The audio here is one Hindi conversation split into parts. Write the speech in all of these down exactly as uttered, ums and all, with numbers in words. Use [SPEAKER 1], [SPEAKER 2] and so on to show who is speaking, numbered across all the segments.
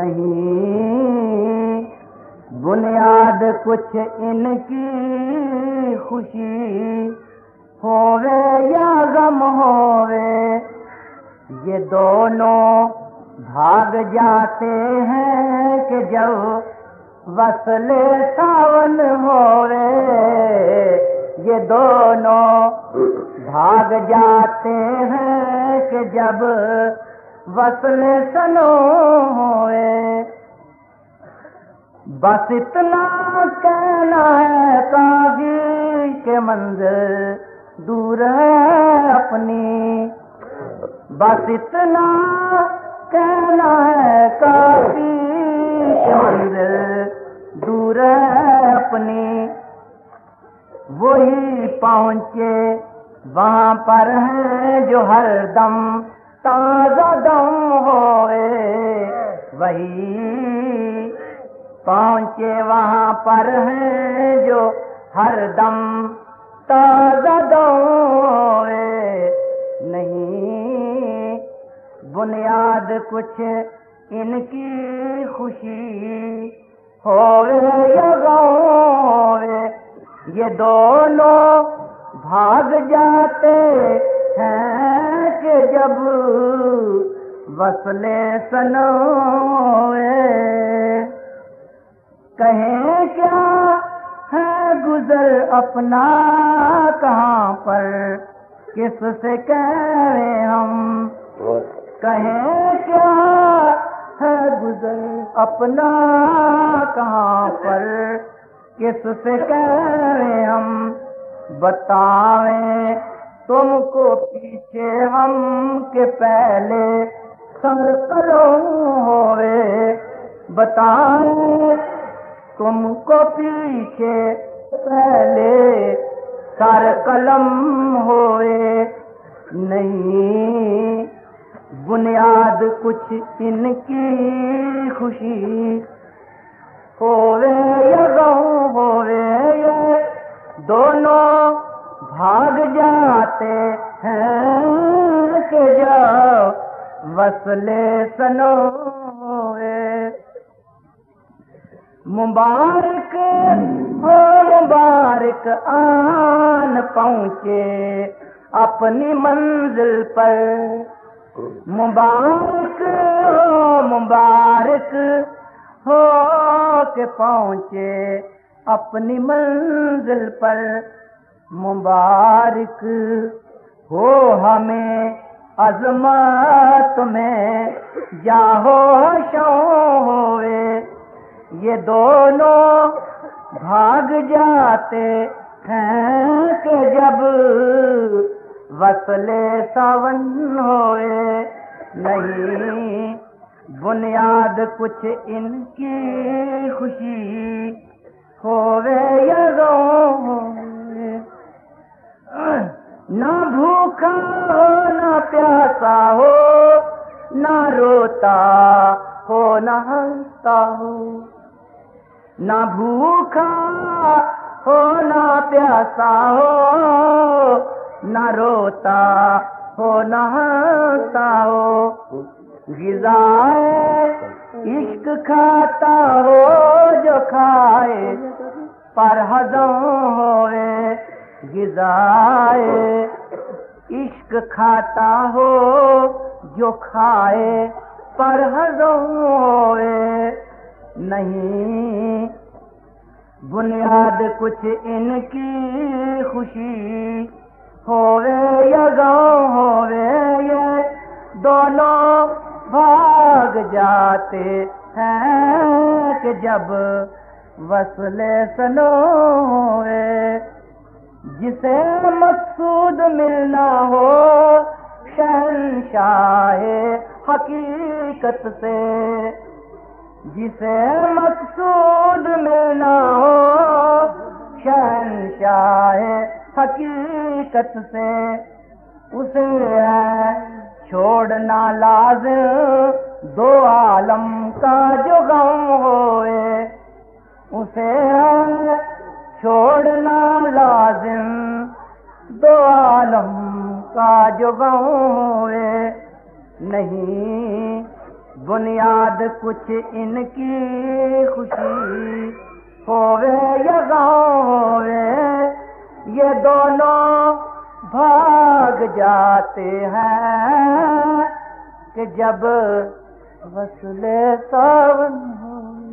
[SPEAKER 1] नहीं बुनियाद कुछ इनकी खुशी होवे या गम होवे, ये दोनों भाग जाते हैं कि जब वसले सावन होवे। ये दोनों भाग जाते हैं कि जब वसले सनो होवे। बस इतना कहना है काफी के मंजिल दूर है अपनी। बस इतना कहना है काफी के मंजिल दूर है अपनी। वही पहुँचे वहाँ पर है जो हर दम ताज़ा दम होए। वही पहुँचे वहाँ पर है जो हर दम ताज़ा दम होए। नहीं बुनियाद कुछ इनकी खुशी होवे या गम होवे, ये दोनों भाग जाते हैं कि जब वसले सनोए। कहें क्या है गुजर अपना कहाँ पर किससे कहें हम। कहें क्या है गुजर अपना कहाँ पर किससे कहें हम। बतावें तुमको पीछे हम के पहले संग करो होवे। बताएं तुमको पीछे पहले सर कलम होए। नहीं बुनियाद कुछ इनकी खुशी होवे या गम होवे, ये दोनों भाग जाते हैं कि जब वसले सनोए। मुबारक हो मुबारक आन पहुँचे अपनी मंजिल पर। मुबारक हो मुबारक हो के पहुँचे अपनी मंजिल पर। मुबारक हो हमें अज़मत में जाहो शौ होवे। ये दोनों भाग जाते हैं कि जब वसले सावन होए। नहीं बुनियाद कुछ इनकी खुशी होवे या गम होवे। ना भूखा हो ना प्यासा हो, ना रोता हो ना हंसता हो। ना भूखा हो ना प्यासा हो, ना रोता हो ना हंसता हो। ग़िज़ाए इश्क खाता हो जो खाए पर हज़म होए। ग़िज़ाए इश्क खाता हो जो खाए पर हज़म होए। नहीं बुनियाद कुछ इनकी खुशी होवे या गम होवे, ये दोनों भाग जाते हैं कि जब वसले सनोए। जिसे मकसूद मिलना हो शहंशाहे हकीकत से। जिसे मकसूद मिलना हो शहंशाहे हकीकत से, उसे है छोड़ना लाज़िम दो आलम का जो गम होए। उसे है छोड़ना लाज़िम दो आलम का जो गम होए। नहीं बुनियाद कुछ इनकी खुशी होवे या गम होवे, ये दोनों भाग जाते हैं कि जब वसले सावन हो।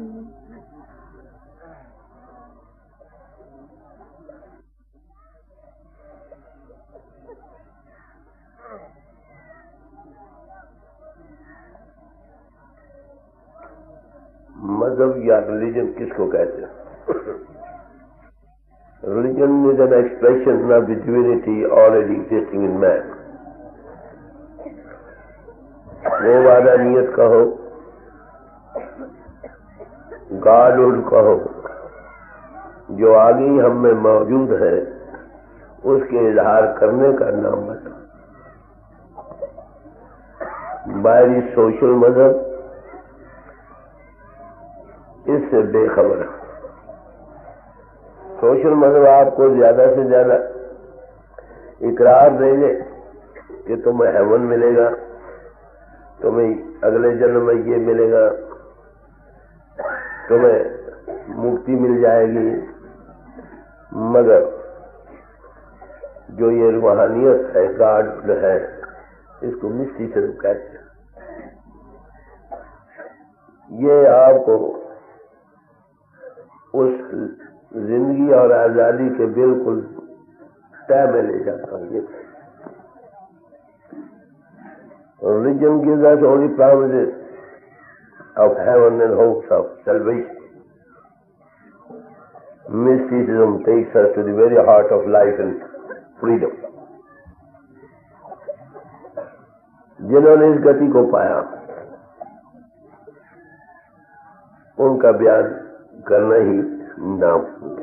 [SPEAKER 2] मजहब या रिलीजन किसको कहते हैं? Religion is an expression of the divinity already existing in man. वो वादानियत कहो, गॉडहुड कहो, जो आगे ही हम में मौजूद है, उसके इजहार करने का नाम मजहब। बाहरी सोशल मजहब इससे बेखबर है। सोशल मजहब आपको ज्यादा से ज्यादा इकरार देंगे कि तुम्हें हेवन मिलेगा, तुम्हें अगले जन्म में ये मिलेगा, तुम्हें मुक्ति मिल जाएगी, मगर जो ये रूहानियत है, गॉड है, इसको मिस्टिसिज्म कहते हैं। ये आपको उस जिंदगी और आजादी के बिल्कुल तय में ले जाता है। Religion gives us only promises of heaven and hopes of salvation. Mysticism takes us to the very heart of life and freedom. जिन्होंने इस गति को पाया, उनका बयान करना ही नाम।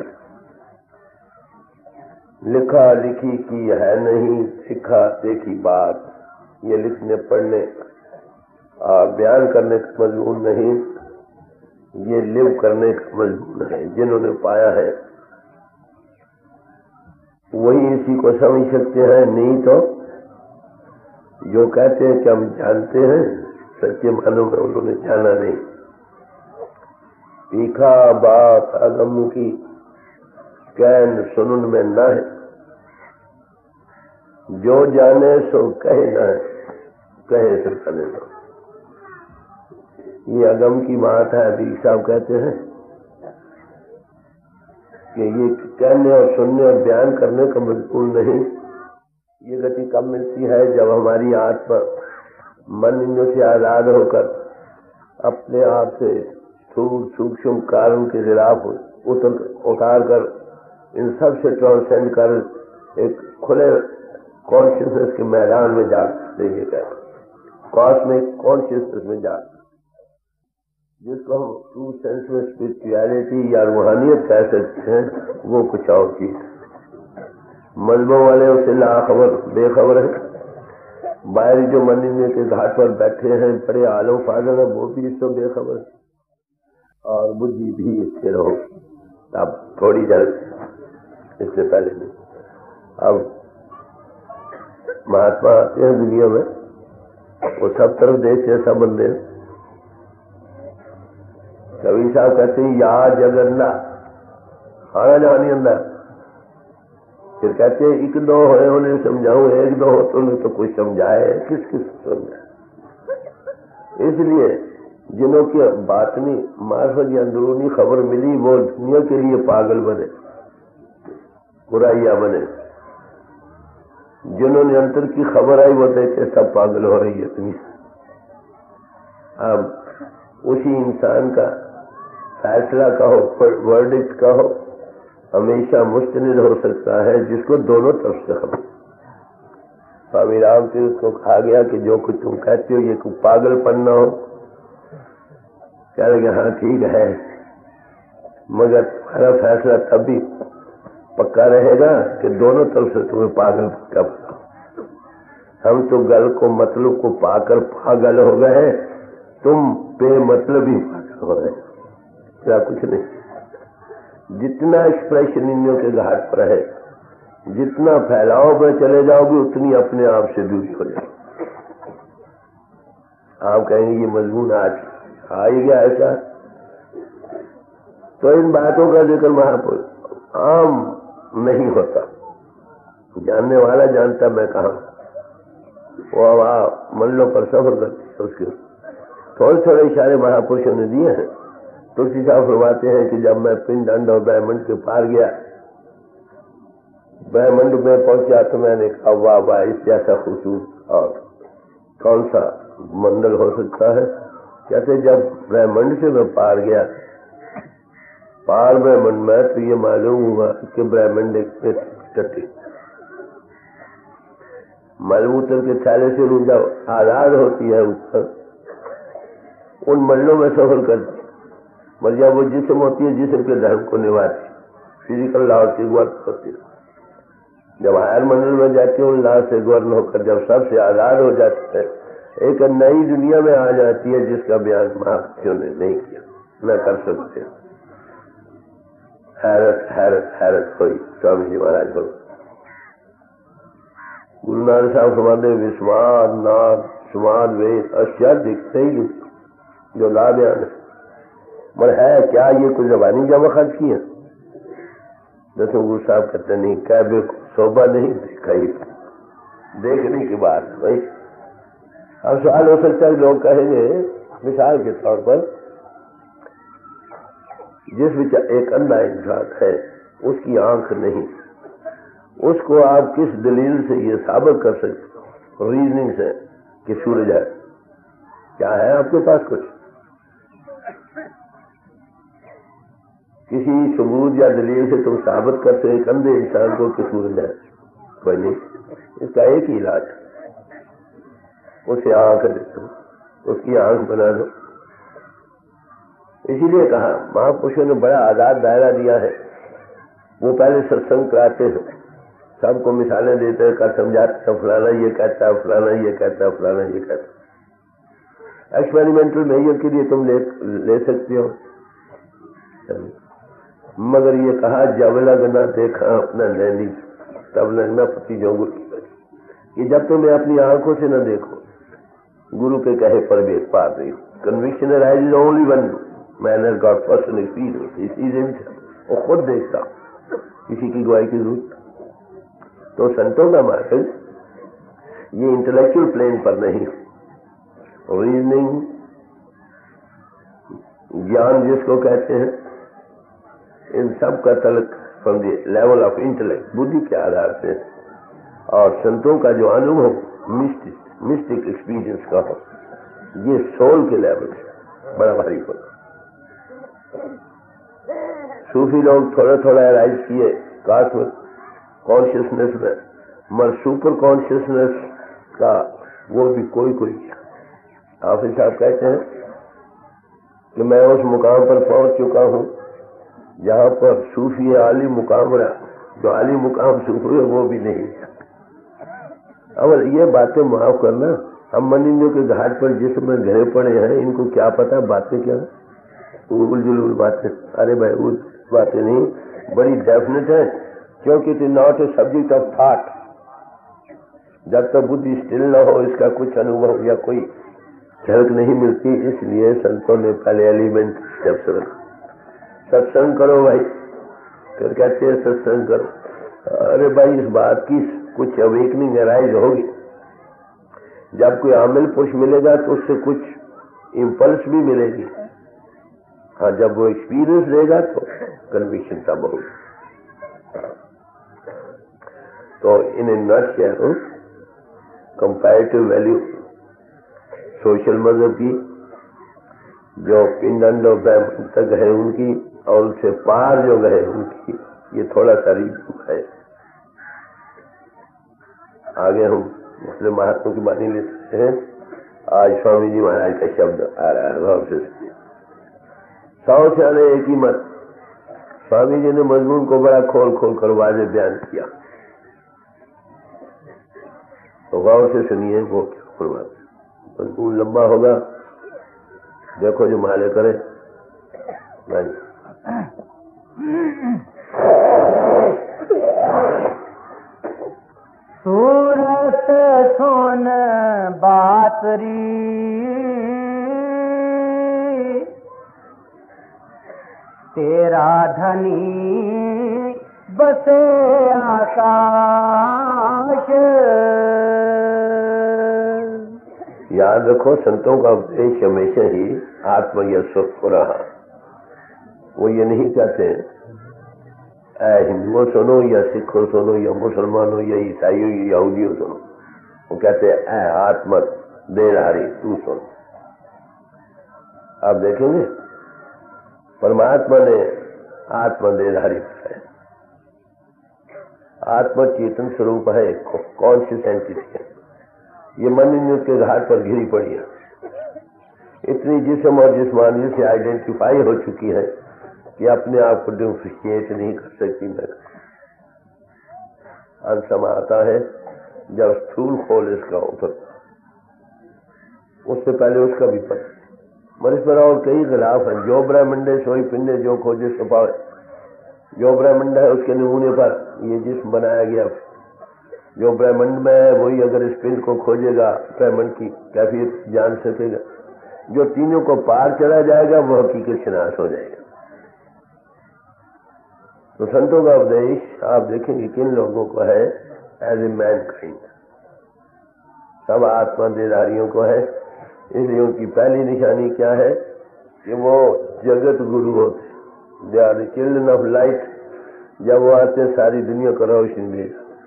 [SPEAKER 2] लिखा लिखी की है नहीं, सिखा देखी बात, ये लिखने पढ़ने और बयान करने का मजमून नहीं, ये लिव करने का मजमून है। जिन्होंने पाया है वही इसी को समझ सकते हैं, नहीं तो जो कहते हैं कि हम जानते हैं, सच्चे मानो में उन्होंने जाना नहीं। तीखा बात अगम की कैन सुनन में न है, जो जाने सो कहे न है, कहे सो कहे न। ये अगम की बात है। अभी साहब कहते हैं कि ये कहने और सुनने और बयान करने का मजबूर नहीं। ये गति कब मिलती है? जब हमारी आत्मा मन इंद्रियों से आजाद होकर अपने आप से स्थूल सूक्ष्म कारण के खिलाफ उतर उतार कर इन सब से ट्रांसेंड कर एक खुले कॉन्शियसनेस के मैदान में जा देंगे, कॉस्मिक कॉन्शियसनेस में जा, जिसको हम ट्रू सेंस में स्पिरिचुअलिटी या रूहानियत कह सकते हैं, वो कुछ और चीज। मजहबों वाले उससे लाखबर बेखबर है। बाहरी जो मंदिर के घाट पर बैठे हैं बड़े आलम फाजल है, वो भी इससे बेखबर है, और बुद्धि भी इससे रहो। अब थोड़ी जल्द इससे पहले नहीं। अब महात्मा आते हैं दुनिया में, वो सब तरफ देखते हैं, सब बंदे। कवि साहब कहते हैं या जगन्नाथ आना जानी अंदर, फिर कहते हैं एक दो होए उन्हें समझाऊं, एक दो हो तो उन्हें तो कुछ समझाए, किस किस समझाए। इसलिए जिन्हों की बातनी मार्फत या अंदरूनी खबर मिली, वो दुनिया के लिए पागल बने, बुराइया बने। जिन्होंने अंतर की खबर आई, वो देखे सब पागल हो रही है दुनिया। अब उसी इंसान का फैसला कहो, वर्डिक्ट कहो, हमेशा मुस्तनिद हो सकता है जिसको दोनों तरफ से खबर। स्वामी राम तीर्थ को कहा गया कि जो कुछ तुम कहते हो ये कुछ पागलपन न हो। कह लगे हाँ ठीक है, मगर तुम्हारा फैसला तब भी पक्का रहेगा कि दोनों तरफ से तुम्हें पागल कब। हम तो गल को मतलब को पाकर पागल हो गए, तुम बेमतलब ही पागल हो गए, क्या कुछ नहीं। जितना एक्सप्रेशन इन के घाट पर है, जितना फैलाव में चले जाओगे, उतनी अपने आप से दूरी हो जाओगे। आप कहेंगे ये मजमून आज आ ही गया ऐसा। तो इन बातों का जिक्र महापुरुष आम नहीं होता, जानने वाला जानता मैं कहा। वो अब मल्लों पर सफर करती है, उसके थोड़े थोड़े इशारे महापुरुषों ने दिए हैं। तुलसी साहब फरमाते हैं कि जब मैं पिंड अंड और ब्रह्मंड के पार गया, ब्रह्मंड में पहुंचा तो मैंने कहा वाह वाह, इस जैसा खूबसूरत और कौन सा मंडल हो सकता है। कहते जब ब्रह्मंड से मैं पार गया, पार ब्रह्मंड में, तो ये मालूम हुआ कि ब्रह्मंड एक टट्टी मलमूत्र के थैले से रूंधा आजाद होती है ऊपर, उन मंडलों में सफर करती, मतलब वो जिस्म होती है, जिस्म के धर्म को निभाती, फिजिकल लॉ से वर्क होती है। जब हायर मंडल में जाती है, उन लॉ से गवर्न होकर जब सबसे आजाद हो जाती है, एक नई दुनिया में आ जाती है जिसका बयान महापुरुषों ने नहीं किया, न कर सकते। हैरत हैरत हैरत हुई स्वामी जी महाराज को। गुरु नानक साहब फरमाते विस्वाद नाद स्वाद वेद अश्या दिखते ही जो ला बयान है, मगर है क्या ये कुछ जबानी जमा खर्च की है? दसों गुरु साहब कहते नहीं, कैबे को शोभा नहीं देखा ही देखने की बात है भाई। अब सवाल हो सकता है, लोग कहेंगे मिसाल के तौर पर, जिस विचार एक अंधा इंसान है उसकी आंख नहीं, उसको आप किस दलील से ये साबित कर सकते हो, रीजनिंग से, कि सूरज है? क्या है आपके पास कुछ किसी सबूत या दलील से तुम साबित करते हो एक अंधे इंसान को कि सूरज है? कोई नहीं। इसका एक ही इलाज है, उसे आंख दे दो, उसकी आंख बना दो। इसीलिए कहा महापुरुषों ने बड़ा आजाद दायरा दिया है। वो पहले सत्संग कराते हैं, सबको मिसालें देते हैं, कर समझाते हैं, फलाना ये कहता है, फलाना ये कहता है, फलाना ये कहता है। एक्सपेरिमेंटल मेजर के लिए तुम ले, ले सकते हो, मगर ये कहा जब लगना देखा अपना नैनी तब लगना पति जोगुर की, कि जब तुम्हें अपनी आंखों से न देखो, गुरु के कहे पर भी एक पार नहीं। Conviction rise is only one man has got personal experience, इसी वो खुद देखता, किसी की गवाही की जरूरत। तो संतों का मार्ग ये इंटेलेक्चुअल प्लेन पर नहीं, रीजनिंग ज्ञान जिसको कहते हैं, इन सब का तलक from the level of intellect, बुद्धि के आधार से, और संतों का जो अनुभव मिस्टिक मिस्टिक एक्सपीरियंस का हो, ये सोल के लेवल से बड़ा भारी होता। सूफी लोग थोड़ा थोड़ा राइज किए कॉस्मिक कॉन्शियसनेस में, मगर सुपर कॉन्शियसनेस का वो भी कोई कोई किया। हाफिज साहब कहते हैं कि मैं उस मुकाम पर पहुंच चुका हूं जहां पर सूफी आली मुकाम रहा, जो आली मुकाम सूफी है वो भी नहीं। अब ये बातें माफ करना, हम मनिंदों के घाट पर जिस समय घरे पड़े हैं, इनको क्या पता बातें क्या है, उल जुलूल बातें। अरे भाई उल बातें नहीं, बड़ी डेफिनेट है, क्योंकि it is not a subject of thought. जब तक बुद्धि स्टिल न हो, इसका कुछ अनुभव या कोई झलक नहीं मिलती। इसलिए संतों ने पहले एलिमेंट स्टेप्स रखा, सत्संग करो भाई, फिर कहते हैं सत्संग करो। अरे भाई इस बात की कुछ अवेकनिंग अराइज होगी, जब कोई आमिल पुरुष मिलेगा तो उससे कुछ इम्पल्स भी मिलेगी। हाँ, जब वो एक्सपीरियंस देगा तो कन्विक्शन तब होगी। तो in a nutshell comparative value social मजहब की, जो पिंड और ब्रह्म तक है उनकी, और उससे पार जो गए उनकी, ये थोड़ा सा रिव्यू है। आगे हम मुस्लिम महात्मा की बानी लेते हैं। आज स्वामी जी महाराज का शब्द आ रहा है, गौर से सौ से आने एक ही मत। स्वामी जी ने मजमून को बड़ा खोल खोल कर वाजे बयान किया, तो गौर से सुनिए वो क्या फरमाते। मजमून लंबा होगा, देखो जो माले करे।
[SPEAKER 1] सूरत सुन बातरी तेरा धनी बसे आकाश।
[SPEAKER 2] याद रखो, संतों का उपदेश हमेशा ही आत्म या सुख हो रहा। वो ये नहीं कहते ऐ हिंदुओं सुनो या सिखों सुनो या मुसलमानों या ईसाइयों या यहूदियों सुनो। वो कहते हैं ऐ आत्मा देहधारी तू सुन। आप देखेंगे परमात्मा ने आत्मा देहधारी है। आत्मा चेतन स्वरूप है, कॉन्शियस एंटिटी है। ये मन इन के घाट पर घिरी पड़ी है, इतनी जिस्म और जिस्मानियत से आइडेंटिफाई हो चुकी है कि अपने आप को डिफ्रेंशिएट नहीं कर सकती। मैं अंत समय आता है जब स्थूल खोल इसका उतरता, उससे पहले उसका भी पता। मनुष्य पर और कई खिलाफ हैं। जो ब्रह्मंड है सोई पिंडे, जो खोजे सो पावे। जो ब्रह्मंड है उसके नमूने पर ये जिस्म बनाया गया। जो ब्रह्मंड में है वही अगर इस पिंड को खोजेगा ब्रह्मंड की कैफियत जान सकेगा। जो तीनों को पार चला जाएगा वो हकीकत नाश हो जाएगा। तो संतों का उपदेश आप देखेंगे किन लोगों को है, एज ए मैन काइंड। सब आत्मा देहधारियों को है। इसलिए उनकी पहली निशानी क्या है कि वो जगत गुरु होते, they are the children of light. जब वो आते सारी दुनिया को रोशनी दे।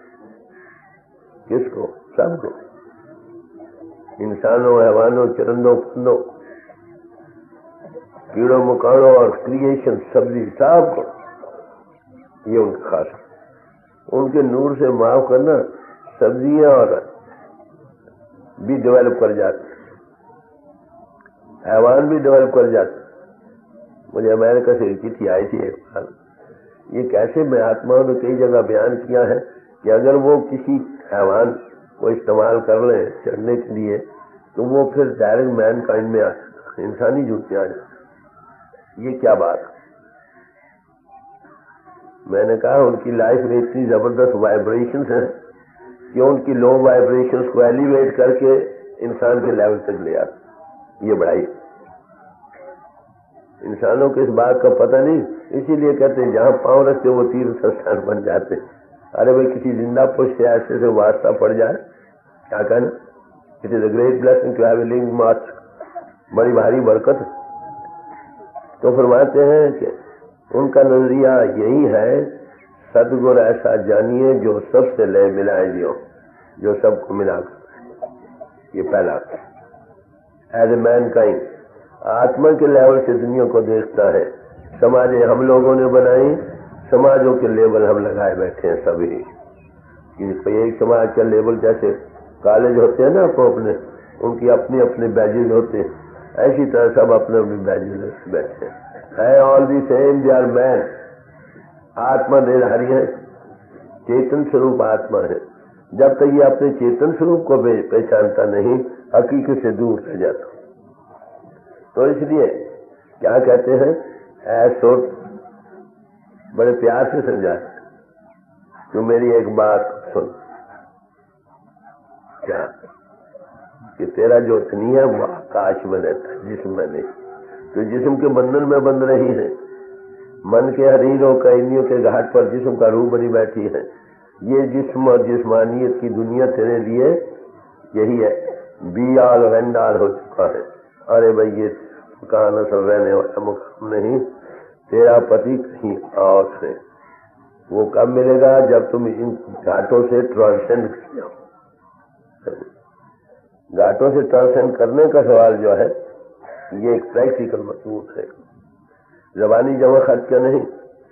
[SPEAKER 2] किसको? सबको, इंसानों, हैवानों, चरंदों, फंदों, कीड़ों मकाड़ों और क्रिएशन, सब्जी, सबको। ये उनका खास। उनके नूर से माफ करना, सब्जियां और भी डेवलप कर जाते, हैवान भी डेवलप कर जाते। मुझे अमेरिका से चिट्ठी आई थी एक बार। ये कैसे मैं आत्माओं ने कई जगह बयान किया है कि अगर वो किसी हैवान को इस्तेमाल कर ले चढ़ने के लिए तो वो फिर डायरेक्ट मैन काइंड में आ जाता, इंसानी जुट में आ जाता। ये क्या बात है? मैंने कहा उनकी लाइफ में इतनी जबरदस्त वाइब्रेशंस हैं कि उनकी लो वाइब्रेशंस को एलिवेट करके इंसान के लेवल तक ले आते। ये बढ़ाई इंसानों को इस बात का पता नहीं, इसीलिए कहते हैं जहां पांव रखते वो तीर्थ स्थान बन जाते। अरे भाई किसी जिंदा पुरुष से ऐसे से वास्ता पड़ जाए, क्या कहना? It is a great blessing to have a living march. बड़ी भारी बरकत। तो फरमाते हैं कि उनका नजरिया यही है, सदगुरु ऐसा जानिए जो सबसे ले मिलाए जियो, जो सबको मिला। ये पहला एज ए मैन काइंड आत्मा के लेवल से दुनिया को देखता है। समाजें हम लोगों ने बनाई, समाजों के लेवल हम लगाए बैठे हैं सभी। कोई एक समाज का लेवल, जैसे कॉलेज होते हैं ना आपको अपने, उनकी अपने अपने बैजेज होते हैं, ऐसी तरह सब अपने अपने बैजेज बैठे हैं। All the same they are man. आत्मा देहधारी है, चेतन स्वरूप आत्मा है। जब तक ये अपने चेतन स्वरूप को पहचानता नहीं, हकीकत से दूर रह जाता। तो इसलिए क्या कहते हैं, ऐसो बड़े प्यार से समझाते, तू मेरी एक बात सुन, क्या कि तेरा जो धनी है वो आकाश में रहता है, जिस्म में नहीं। तो जिस्म के बंधन में बंध रही है, मन के हरीरों का इंद्रियों के घाट पर जिस्म का रूप बनी बैठी है। ये जिस्म और जिस्मानियत की दुनिया तेरे लिए यही है, बी आल एंड आल हो चुका है। अरे भाई ये मकान असल रहने वाला मुकाम नहीं, तेरा पति कहीं और है। वो कब मिलेगा? जब तुम इन घाटों से ट्रांसेंड कर जाओ। घाटों से ट्रांसेंड करने का सवाल जो है ये एक प्रैक्टिकल मसरूत है, जबानी जमा खर्च का नहीं।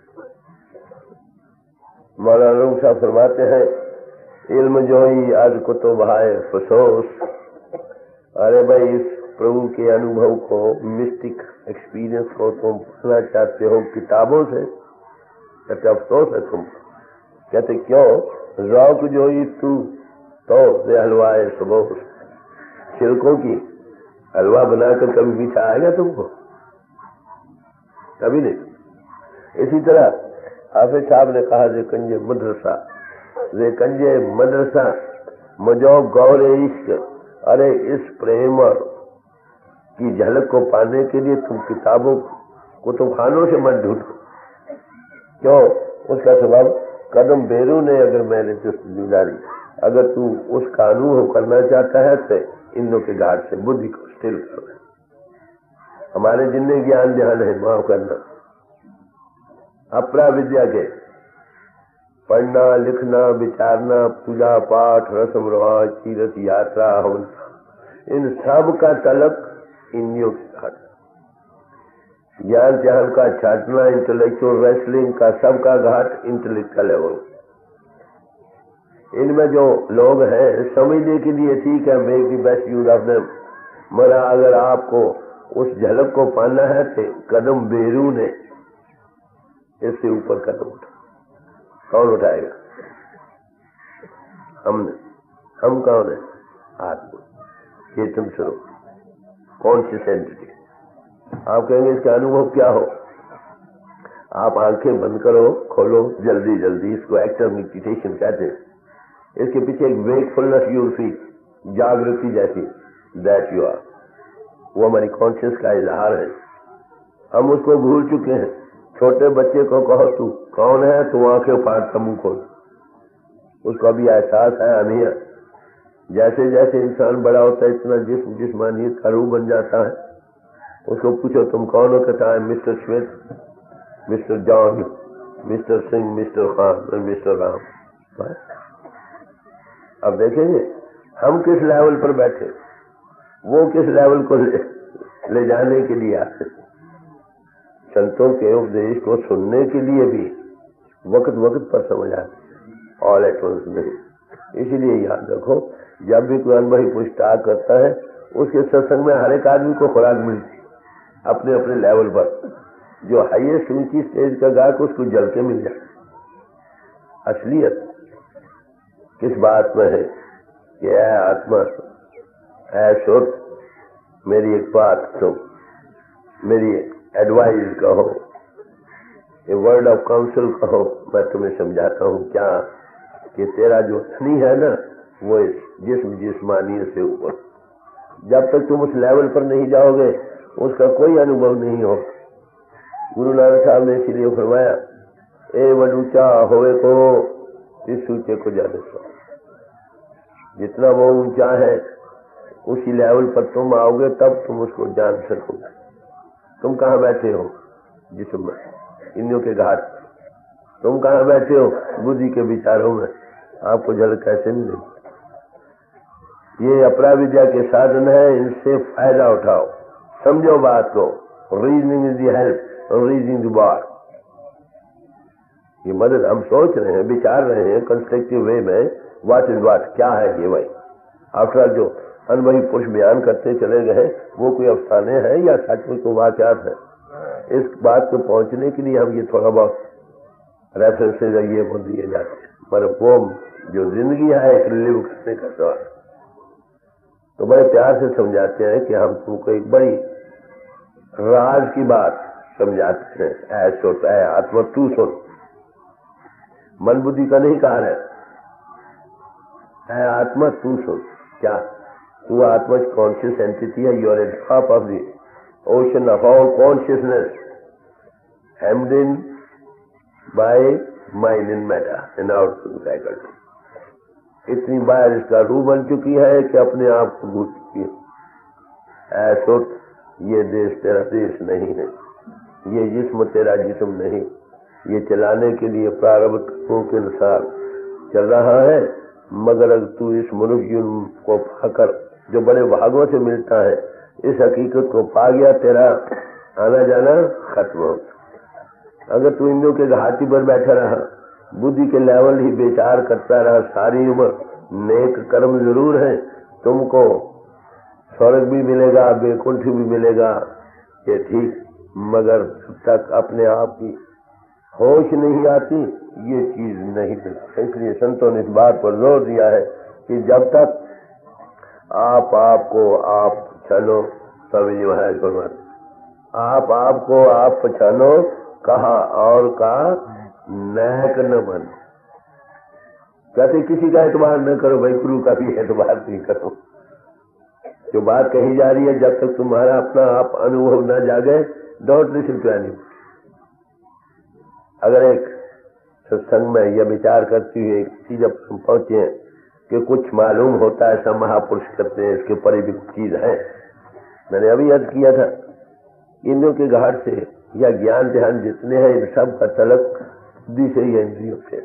[SPEAKER 2] मौलाना साहब फरमाते हैं, इल्म जो ही आज को तो बहाए फसोस। अरे भाई इस प्रभु के अनुभव को, मिस्टिक एक्सपीरियंस को तुम पढ़ना चाहते हो किताबों से, कहते अफसोस है तुम। कहते क्यों? रौक जो ही तू तो दे हलवाए सुबह, छिलकों की हलवा बनाकर कभी मीठा आएगा तुमको? कभी नहीं। इसी तरह हाफिज साहब ने कहा, जे कंजे मदरसा, जे कंजे मदरसा मजो गौरे इश्क। अरे इस प्रेम और की झलक को पाने के लिए तुम किताबों कुतुबखानों से मत ढूंढो। क्यों? उसका सबब कदम बेरू ने अगर मैंने तुझे डाली, अगर तू उसका अनुभव करना चाहता है तो इंद्रों के घाट से बुद्धि को स्थिर करना। हमारे जितने ज्ञान ध्यान है माफ करना, अपरा विद्या के पढ़ना लिखना विचारना पूजा पाठ रस्म रिवाज तीर्थ यात्रा हवन, इन सब का तलक इंद्रियों के घाट। ज्ञान ध्यान का छाटना इंटेलेक्चुअल रेसलिंग का सबका घाट इंटेलेक्ट का लेवल। इनमें जो लोग हैं समझने के लिए ठीक है, make the best use of them, मगर अगर आपको उस झलक को पाना है तो कदम बेरू ने इससे ऊपर कदम उठा। कौन उठाएगा? हमने। हम कौन है? आत्मा, चेतन स्वरूप, कॉन्शियस एंटिटी। आप कहेंगे इसका अनुभव क्या हो? आप आंखें बंद करो, खोलो जल्दी जल्दी, इसको एक्टिव मेडिटेशन कहते हैं। इसके पीछे एक वेकफुलनेस यू फील, जागृति जैसी, दैट यू आर, वो हमारी कॉन्शियस का इजहार है। हम उसको भूल चुके हैं। छोटे बच्चे को कहो तू कौन है, तो आंखें फाड़ मुंह खोल, उसको अभी एहसास है अभी। जैसे जैसे इंसान बड़ा होता है इतना जिस्म जिस्मानियत का रूप बन जाता है। उसको पूछो तुम कौन हो, कहता है mister Smith, mister John, mister Singh, mister Khan और मिस्टर राम। अब देखेंगे हम किस लेवल पर बैठे, वो किस लेवल को ले, ले जाने के लिए आते। संतों के उपदेश को सुनने के लिए भी वक्त वक्त पर समझ आते, ऑल एट वंस नहीं। इसीलिए याद रखो, जब भी कोई अनुभवी पुस्तक करता है उसके सत्संग में हर एक आदमी को खुराक मिलती अपने अपने लेवल पर। जो हाईएस्ट ऊंची स्टेज का गायक उसको जल के मिल जाए। असलियत किस बात में है कि ऐ आत्मा, ऐ शुद्ध, मेरी एक बात सुन, मेरी एडवाइस कहो, ए वर्ड ऑफ काउंसिल कहो, मैं तुम्हें समझाता हूँ क्या कि तेरा जो धनी है ना वो इस जिस्म जिस्मानी से ऊपर। जब तक तुम उस लेवल पर नहीं जाओगे उसका कोई अनुभव नहीं होगा। गुरु नानक साहब ने इसीलिए फरमाया, ए वडूचा होवे को इस ऊंचे को जाने सो। जितना वो ऊंचा है उसी लेवल पर तुम आओगे तब तुम उसको जान सकोगे। तुम कहाँ बैठे हो? जिस्म में, इंद्रियों के घाट। तुम कहाँ बैठे हो? बुद्धि के विचारों में। आपको झलक कैसे मिलेगी? ये अपरा विद्या के साधन है, इनसे फायदा उठाओ, समझो बात को। Reasoning is the help, reasoning the bar. ये मदद हम सोच रहे हैं, विचार रहे हैं कंस्ट्रक्टिव वे में, व्हाट इज व्हाट, क्या है ये भाई। आफ्टर जो अनुभवी पुरुष बयान करते चले गए वो कोई अफसाने हैं या सच में कोई वाकयात है। इस बात को पहुंचने के लिए हम ये थोड़ा बहुत रेफरेंसेज ये बोल दिए जाते हैं, पर वो जो जिंदगी है एक लिव करने का सवाल, तो बड़े प्यार से समझाते हैं कि हम तुमको एक बड़ी राज की बात समझाते हैं। ऐसो ऐ आत्मा तू सुन, मन बुद्धि का नहीं कहा है, ऐ आत्मा तू सुन। क्या तू आत्मा कॉन्शियस एंटिटी है? You are at top of the ocean of all consciousness, hemmed in by mind in matter in out faculty. इतनी बार इसका रूह बन चुकी है कि अपने आप को भूल चुकी है। ऐसो ये देश तेरा देश नहीं है, ये जिस्म तेरा जिस्म नहीं, ये चलाने के लिए प्रारब्ध के अनुसार चल रहा है। मगर अगर तू इस मनुष्य को पाकर जो बड़े भागों से मिलता है, इस हकीकत को पा गया, तेरा आना जाना खत्म हो। अगर तू इंद्रियों के घाटी पर बैठा रहा, बुद्धि के लेवल ही विचार करता रहा सारी उम्र, नेक कर्म जरूर है, तुमको स्वर्ग भी मिलेगा, वैकुंठ भी मिलेगा, ये ठीक, मगर जब तक अपने आप की होश नहीं आती ये चीज नहीं मिलती। इसलिए संतों ने इस बात पर जोर दिया है कि जब तक आप आपको आप पहचानो, स्वामी जी महाराज फरमाते, आप आपको आप पहचानो, कहा और का नायक न बनो। कहते किसी का एतबार न करो भाई, गुरु का भी एतबार नहीं करो। जो बात कही जा रही है, जब तक तुम्हारा अपना आप अनुभव न जागे, डोंट लिसन टू एनी। अगर एक सत्संग में यह विचार करती हुई एक चीज अब हम पहुंचे हैं कि कुछ मालूम होता है, सब महापुरुष करते हैं, इसके परे भी चीज है। मैंने अभी अर्ज किया था, इंद्रियों के घाट से या ज्ञान ध्यान जितने हैं इन सब का तलक बुद्धि से या इंद्रियों से,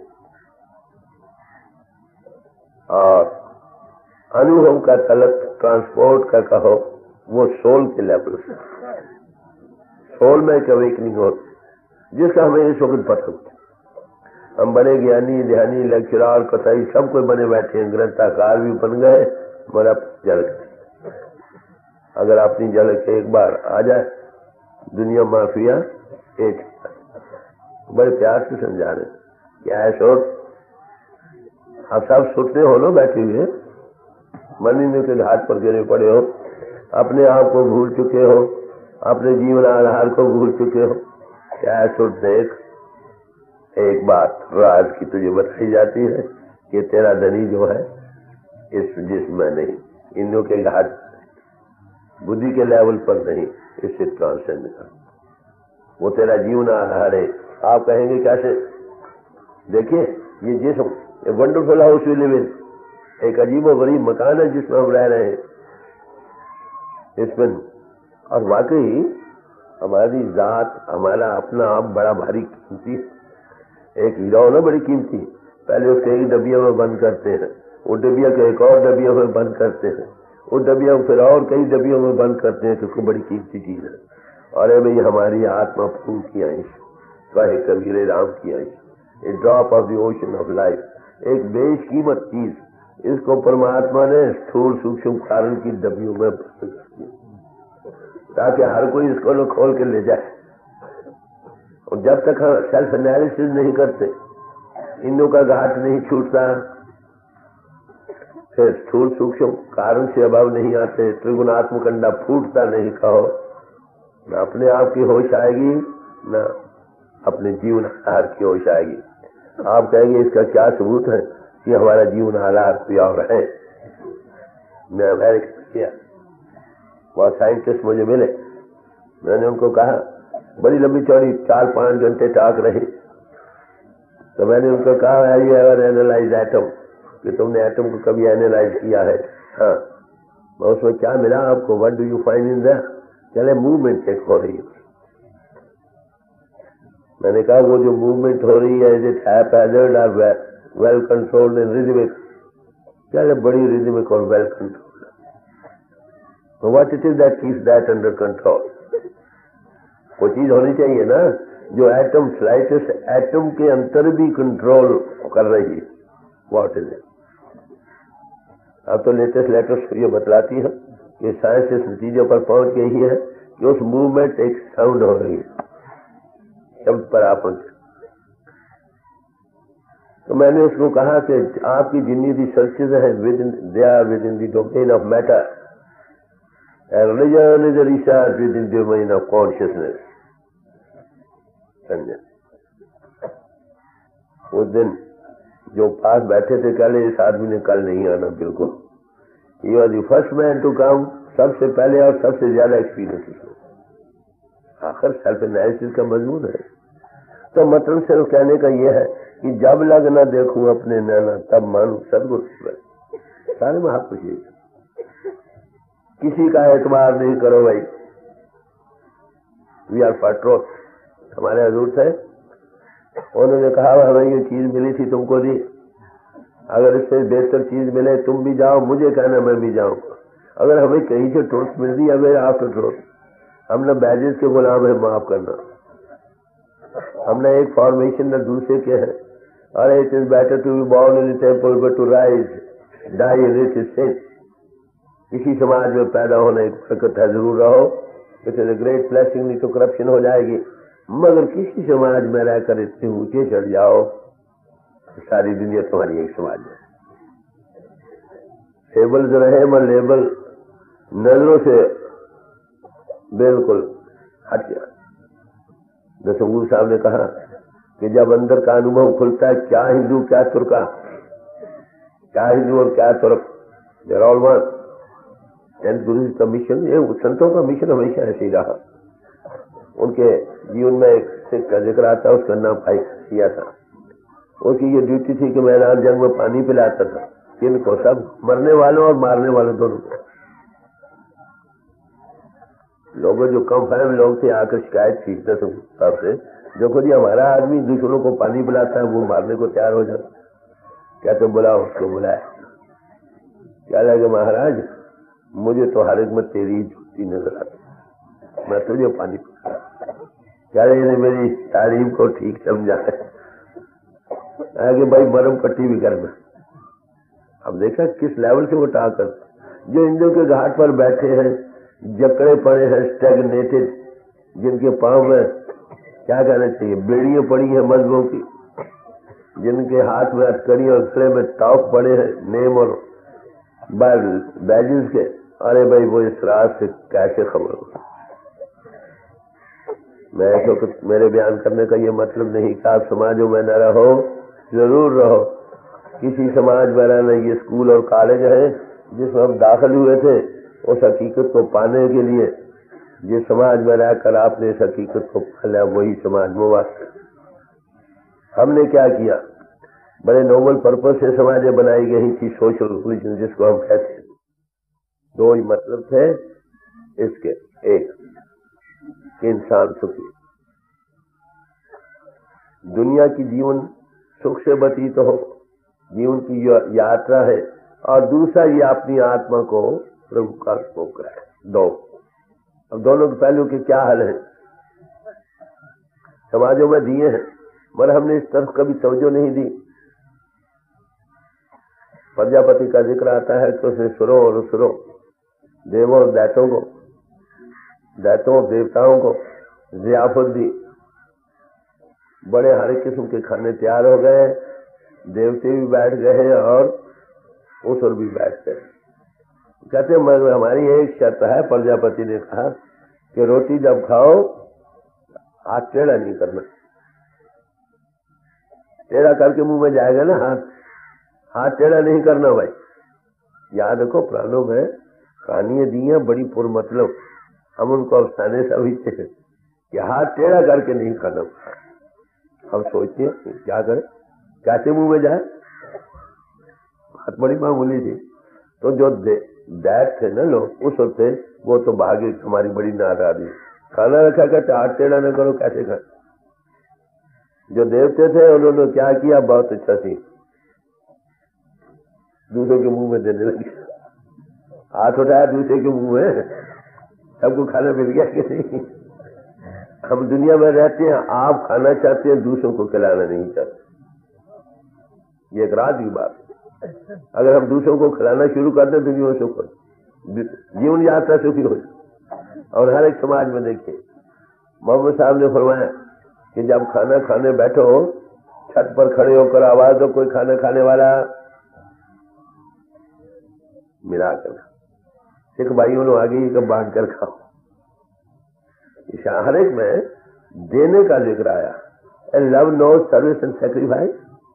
[SPEAKER 2] और अनुभव का तलक ट्रांसपोर्ट का कहो वो सोल के लेवल से। सोल में एक अवेकनिंग हो जिसका हमें इस वक्त पता होता। हम बड़े ज्ञानी ध्यानी लेक्चरार कसाई सब कोई बने बैठे हैं, ग्रंथाकार भी बन गए, मगर झलक अगर अपनी झलक एक बार आ जाए दुनिया माफिया एक बड़े प्यार से समझा रहे क्या है। शोर आप सब सुनते हो ना, बैठे हुए मनिंद्र के घाट पर गिरे पड़े हो, अपने आप को भूल चुके हो, अपने जीवन आधार को भूल चुके हो। क्या है सुन देख, एक बात राज की तुझे बताई जाती है कि तेरा धनी जो है इस जिसमें नहीं, इंद्रियों के घाट बुद्धि के लेवल पर नहीं, इससे ट्रांसेंड कर, वो तेरा जीवन आधार है। आप कहेंगे कैसे? देखिए ये जिसम, ये wonderful house we live in, एक अजीबो गरीब मकान है जिसमें हम रह रहे हैं इसमें, और वाकई हमारी जात, हमारा अपना आप बड़ा भारी कीमती है। एक हीरा हो ना बड़ी कीमती, पहले उसके एक डबिया में बंद करते हैं, वो डबिया को एक और डबिया में बंद करते हैं, वो डबिया को फिर और कई डबियों में बंद करते हैं, क्योंकि बड़ी कीमती चीज है। अरे भाई हमारी आत्मा फूल की अंश, कहे कबीर राम की अंश, a drop of the ocean of life, एक बेशकीमत चीज, इसको परमात्मा ने स्थूल सूक्ष्म कारण की डबियों में बंद कर दिया ताकि हर कोई इसको लोग खोल के ले जाए। और जब तक हम सेल्फ एनालिसिस नहीं करते, इंद्रियों का घाट नहीं छूटता, फिर स्थूल सूक्ष्म कारण से अभाव नहीं आते, त्रिगुणात्मक अंडा फूटता नहीं, कहो न अपने आप की होश आएगी न अपने जीवन आधार की होश आएगी। आप कहेंगे इसका क्या सबूत है कि हमारा जीवन आधार कोई और है? मैं अमेरिका किया, वहाँ साइंटिस्ट मुझे मिले, मैंने उनको कहा, बड़ी लंबी चौड़ी चार पांच घंटे टाक रही, तो मैंने उनको कहा यू एवर एनालाइज एटम, कि तुमने एटम को कभी एनालाइज किया है? हाँ। मैं उसमें क्या मिला आपको? What do you find in that? चले मूवमेंट चेक हो रही है। मैंने कहा वो जो मूवमेंट हो रही है, इज इट हैपहैज़र्ड और वेल कंट्रोल्ड एंड रिदमिक? चले बड़ी रिदमिक और well controlled. What it is that keeps that under control? कोई चीज होनी चाहिए ना जो एटम स्लाइटेस्ट एटम के अंतर भी कंट्रोल कर रही है। What is it? अब तो लेटेस्ट लेटेस्ट ये बतलाती है कि साइंस इस नतीजे पर पहुंच गई है कि उस मूवमेंट एक साउंड हो रही है, शब्द पर आप पहुंचे। तो मैंने उसको कहा कि आपकी जितनी रिसर्चेज है within they are within the domain of matter, and religion is a research within the domain of consciousness. उस दिन जो पास बैठे थे कहले इस आदमी ने कल नहीं आना बिल्कुल, he was the first man to come, सबसे पहले और सबसे ज्यादा एक्सपीरियंस। आखिर सेल्फ एनालिसिस का मजमून है। तो मतलब सिर्फ कहने का यह है कि जब लग न देखूं अपने नैना तब मानूं सदगुरु। सारे महापुरुष किसी का एतबार नहीं करो भाई, वी आर फॉर ट्रूथ। हमारे हजूर थे, उन्होंने कहा हमें ये चीज मिली थी तुमको दी, अगर इससे बेहतर चीज मिले तुम भी जाओ, मुझे कहना मैं भी जाऊंगा। अगर हमें कहीं से ट्रूथ मिल रही है आफ्टर ट्रूथ, हम न बैजेस के गुलाम है, माफ करना, हमने एक फॉर्मेशन न दूसरे के हैं। अरे it is better to be born in temple but to rise die in it is sin. किसी समाज में पैदा होने की बरकत है, जरूर रहो, it is a great blessing, नहीं तो करप्शन हो जाएगी। मगर किसी समाज में रहकर इतने ऊंचे चढ़ जाओ तो सारी दुनिया तुम्हारी एक समाज है। टेबल जो रहे मैं लेबल नजरों से बिल्कुल हट गया। दसंगूर साहब ने कहा कि जब अंदर का अनुभव खुलता है, क्या हिंदू क्या तुर्का, क्या हिंदू और क्या तुर्क, देयर ऑल वन। एंड गुरु का मिशन, ये संतों का मिशन हमेशा ऐसे ही रहा। उनके जीवन में एक सिख का जिक्र आता है, उसका नाम भाई किया था। उसकी ये ड्यूटी थी कि मैदान जंग में पानी पिलाता था किनको, सब मरने वालों और मारने वालों दोनों को। लोगों जो कम फहम लोग थे आकर शिकायत की सबसे, जो खुद ही हमारा आदमी दूसरों को पानी पिलाता है वो मारने को तैयार हो जाता। क्या तो बुलाओ, उसको बुलाया। क्या लगे महाराज, मुझे तो हर एक में तेरी छुट्टी नजर आती, मैं तुझे पानी पिला। क्या लगे मेरी तारीफ को ठीक समझा है आगे भाई मरम पट्टी भी करना। अब देखा किस लेवल से वो टाकर, जो इंद्रों के घाट पर बैठे हैं, जकड़े पड़े हैं, स्टैग्नेटेड, जिनके पांव में क्या कहना चाहिए बेड़ियां पड़ी हैं मजबूत की, जिनके हाथ में हथकड़ी और गले में टॉक पड़े हैं नेम और बैजेस के। अरे भाई वो इस रात से कैसे खबर हो। मैं तो मेरे बयान करने का ये मतलब नहीं कि आप समाजों में न रहो, जरूर रहो। किसी समाज में रहना, ये स्कूल और कॉलेज है जिसमें हम दाखिल हुए थे, उस हकीकत को पाने के लिए जिस समाज में रहकर आपने इस हकीकत को पाला वही समाज मुबारक। हमने क्या किया, बड़े नोबल पर्पज से समाजें बनाई गई थी, सोशल रिवॉल्यूशन जिसको हम कहते हैं। दो ही मतलब थे इसके, एक कि इंसान सुखी, दुनिया की जीवन सुख से व्यतीत हो, जीवन की यात्रा है, और दूसरा ये अपनी आत्मा को प्रभु का स्मोक कराए। दो, अब दोनों के पहलू के क्या हल है, समाजों में दिए हैं मगर हमने इस तरफ कभी तवज्जो नहीं दी। प्रजापति का जिक्र आता है तो उसने सुरों और असुरों, देवों और दैतों को, दैतों और देवताओं को जियाफत दी। बड़े हर एक किस्म के खाने तैयार हो गए, देवते भी बैठ गए और असुर भी बैठ गए। कहते मगर हमारी एक शर्त है, प्रजापति ने कहा कि रोटी जब खाओ हाथ टेढ़ा नहीं करना, टेढ़ा करके मुंह में जाएगा ना हाथ, हाथ टेढ़ा नहीं करना भाई। याद रखो प्राणों में कहानियां दी हैं बड़ी पुर मतलब, हम उनको अफसाने से अभी थे कि हाथ टेढ़ा करके नहीं करना। हम सोचते हैं क्या करें, कैसे मुंह में जाए, बात बड़ी मामूली थी। तो जो दैट थे ना लोग उस वक्त थे, वो तो भाग्य हमारी बड़ी नाराज, खाना रखा कहते हाथ टेढ़ा न करो, कैसे खाए। जो देवते थे उन्होंने क्या किया, बहुत अच्छा थी, दूसरों के मुंह में देने लगे, हाथ उठाया दूसरे के मुंह में, सबको खाना मिल गया कि नहीं। हम दुनिया में रहते हैं, आप खाना चाहते हैं, दूसरों को खिलाना नहीं चाहते, ये एक राज की बात है। अगर हम दूसरों को खिलाना शुरू कर दें दुनिया में सुख हो, जीवन यात्रा सुखी हो। और हर एक समाज में देखिए, मोहम्मद साहब ने फरमाया कि जब खाना खाने बैठो छत पर खड़े होकर आवाज दो, कोई खाना खाने वाला, मिला कर सिख भाइयों ने आगे ही कब बांट कर खाओ। हर एक में देने का जिक्र आया, love know service and sacrifice.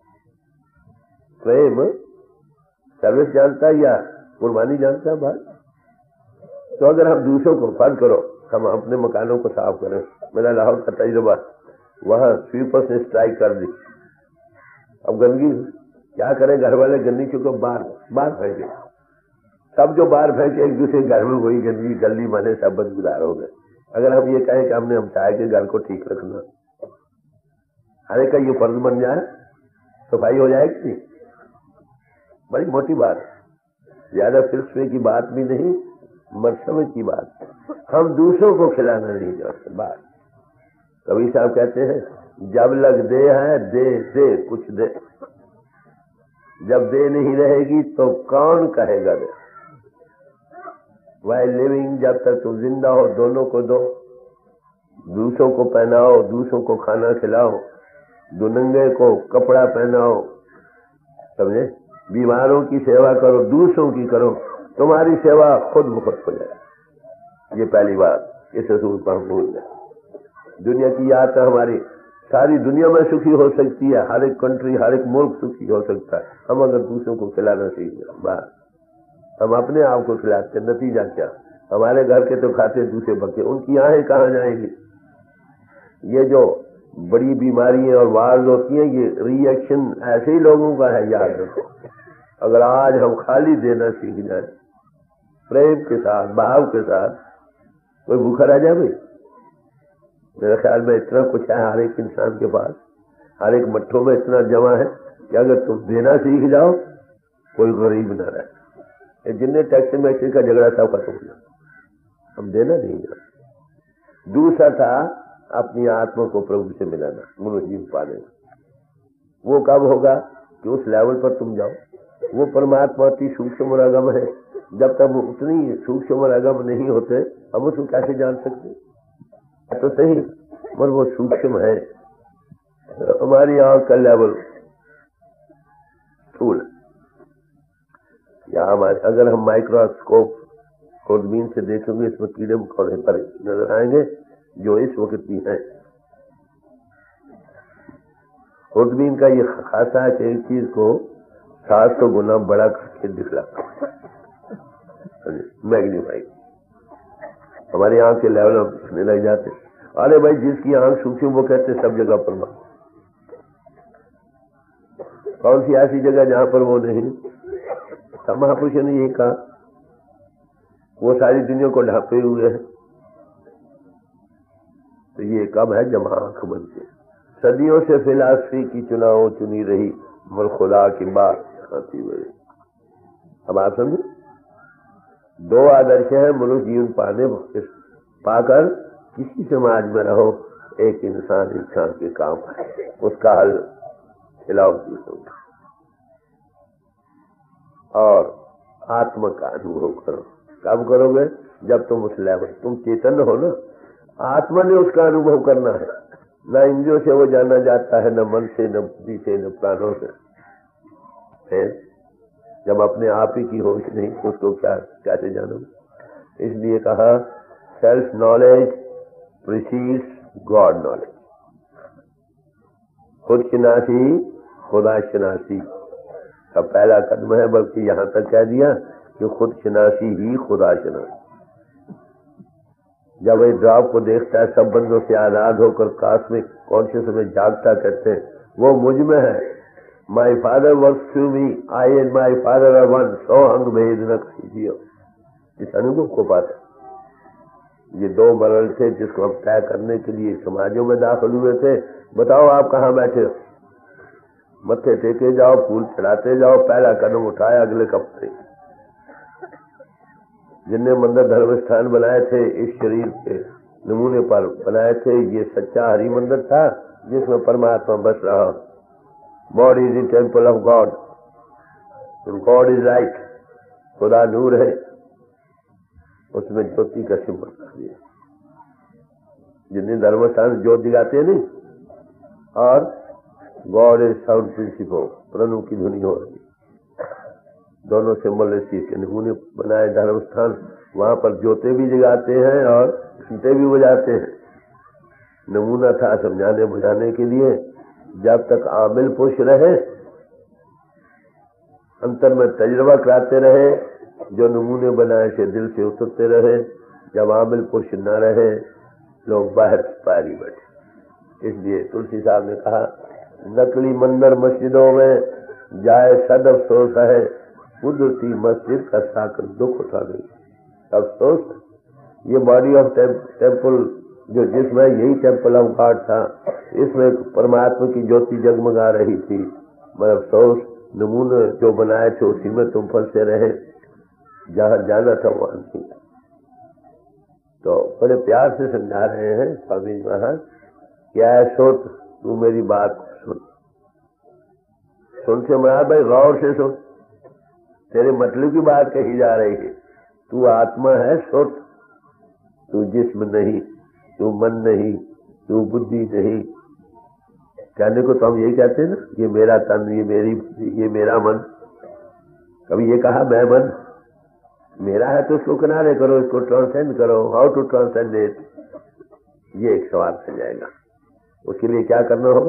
[SPEAKER 2] प्रेम सर्विस जानता है या कुर्बानी जानता है भाई। तो अगर हम दूसरों को फर्ज करो, हम अपने मकानों को साफ करें। मेरा लाहौर का तजुर्बा, वहां स्वीपर्स ने स्ट्राइक कर दी। अब गंदगी क्या करें, घर वाले गंदगी चुके बाहर बाहर फेंके, सब जो बाहर फेंके एक दूसरे घर में वही गंदगी गली बने, सब बदबूदार हो गए। अगर हम ये कहें कि हमने हम चाहे कि घर को ठीक रखना, हर एक का ये फर्ज बन जाए, सफाई हो जाएगी नहीं। बड़ी मोटी बात, ज्यादा फिल्सफे की बात भी नहीं, मरतबे की बात। हम दूसरों को खिलाना नहीं चाहते। बात कवि साहब कहते हैं, जब लग दे है दे दे कुछ दे, जब दे नहीं रहेगी तो कौन कहेगा दे। वाइल लिविंग, जब तक तुम जिंदा हो दोनों को दो, दूसरों को पहनाओ, दूसरों को खाना खिलाओ, दुनंगे को कपड़ा पहनाओ, समझे, बीमारों की सेवा करो, दूसरों की करो, तुम्हारी सेवा खुद ब खुद हो जाए। ये पहली बात, इस असूल पर हम भूल जाए। दुनिया की यात्रा हमारी सारी दुनिया में सुखी हो सकती है, हर एक कंट्री हर एक मुल्क सुखी हो सकता है, हम अगर दूसरों को खिलाना सीख जाए। बात हम अपने आप को खिलाते, नतीजा क्या, हमारे घर के तो खाते दूसरे बच्चे, उनकी आहें कहाँ जाएंगी। ये जो बड़ी बीमारियां और वार्ड होती हैं, ये रिएक्शन ऐसे ही लोगों का है, याद रखो। अगर आज हम खाली देना सीख जाए प्रेम के साथ, भाव के साथ, कोई भूखा रह जाए भाई? मेरे ख्याल में इतना कुछ है हर एक इंसान के पास, हर एक मट्ठों में इतना जमा है कि अगर तुम देना सीख जाओ कोई गरीब न रहे। जितने टैक्सी मैक्सी का झगड़ा था खत्म हो जाए, हम देना नहीं जाए। दूसरा था अपनी आत्मा को प्रभु से मिलाना, मनुष्य पाने। वो कब होगा कि उस लेवल पर तुम जाओ। वो परमात्मा अति सूक्ष्म और अगम है, जब तक उतनी सूक्ष्म और अगम नहीं होते हम उसको कैसे जान सकते? तो सही, पर वो सूक्ष्म है। हमारी आंख का लेवल स्थूल, या हमारे अगर हम माइक्रोस्कोप दूरबीन से देखेंगे, इसमें कीड़े मकोड़े पर नजर आएंगे जो इस वक्त भी है। दूरबीन का ये खासा है कि एक चीज को सात सौ गुना बड़ा करके दिखलाता है, मैग्नीफाई। हमारी आंख के लेवल में दिखने लग जाते। अरे भाई, जिसकी आंख सूक्ष्म वो कहते सब जगह परमात्मा। कौन सी ऐसी जगह जहां पर वो नहीं? सब महापुरुषों ने यही कहा, वो सारी दुनिया को ढांपे हुए है। तो ये कब है? जब आंख बनती। सदियों से फिलासफी की चुनाव चुनी रही, मगर खुदा की बात आती हुई। अब आप समझे, दो आदर्श है मनुष्य जीवन पाने पाकर किसी समाज में रहो, एक इंसान इंसान के काम है, उसका हल खिलाओ दूसरों का, और आत्मा का अनुभव करो। कब करोगे? जब तुम उस लेवल, तुम चेतन हो ना, आत्मा ने उसका अनुभव करना है। न इंद्रियों से वो जाना जाता है, न मन से, न बुद्धि से, न प्राणों से। फिर जब अपने आप ही की होश नहीं तो उसको क्या कैसे जानोगे? इसलिए कहा self knowledge precedes God knowledge. खुद शिनासी खुदा शिनासी का पहला कदम है, बल्कि यहां तक कह दिया कि खुद शिनासी ही खुदा शिनासी। जब ये ड्रॉप को देखता है, सब बंदों से आजाद होकर कॉस्मिक कॉन्शियस में जागता, कहते हैं वो मुझ में है। My father works through me, I and my father are one, सौ अंग भेद न कीजिए। इस अनुभव को पाते। ये दो मरल थे जिसको हम तय करने के लिए समाजों में दाखिल हुए थे। बताओ आप कहाँ बैठे हो? मत्थे टेके जाओ, फूल चढ़ाते जाओ, पहला कदम उठाया अगले कपड़े। जिनने मंदिर धर्म स्थान बनाए थे इस शरीर के नमूने पर बनाए थे, ये सच्चा हरि मंदिर था जिसमें परमात्मा बस रहा। God is the temple of God, God is light, खुदा नूर है, उसमें ज्योति का सिंबल कर दिया। जिन्हें धर्म स्थान ज्योत दिखाते नहीं, और गॉड इज साउंड प्रिंसिपल, प्रणु की ध्वनि हो रही। दोनों सिंबल इसी के नमूने बनाए धर्म स्थान, वहां पर ज्योति भी जगाते हैं और घंटे भी बजाते हैं। नमूना था समझाने बुझाने के लिए। जब तक आमिल पुरुष रहे, अंतर में तजुर्बा कराते रहे, जो नमूने बनाए से दिल से उतरते रहे। जब आमिल पुरुष न रहे, लोग बाहर पारी बैठे। इसलिए तुलसी साहब ने कहा, नकली मंदिर मस्जिदों में जाए सद अफसोस है, कुदरती मस्जिद का साकर दुख उठा गई। अफसोस, ये बॉडी ऑफ टेम्पल जो जिसमें यही टेम्पल ऑफ गॉड था, इसमें परमात्मा की ज्योति जगमगा रही थी। मगर अफसोस, नमूने जो बनाए थे उसी में तुम फंसे रहे, जहां जाना था वहां नहीं। तो बड़े प्यार से समझा रहे हैं स्वामी जी महाराज, क्या है सोच, तू मेरी बात सुन। सुन से महाराज भाई गौर से सुन, तेरे मतलब की बात कही जा रही है। तू आत्मा है सुन, तू जिस्म नहीं, तू मन नहीं, तू बुद्धि नहीं। कहने को तो हम यही कहते हैं ना, ये मेरा तन, ये मेरी बुद्धि, ये मेरा मन। कभी ये कहा मैं मन मेरा है तो उसको किनारे करो, इसको ट्रांसेंड करो। हाउ टू ट्रांसेंड इट, ये एक सवाल बन जाएगा। उसके लिए क्या करना होगा?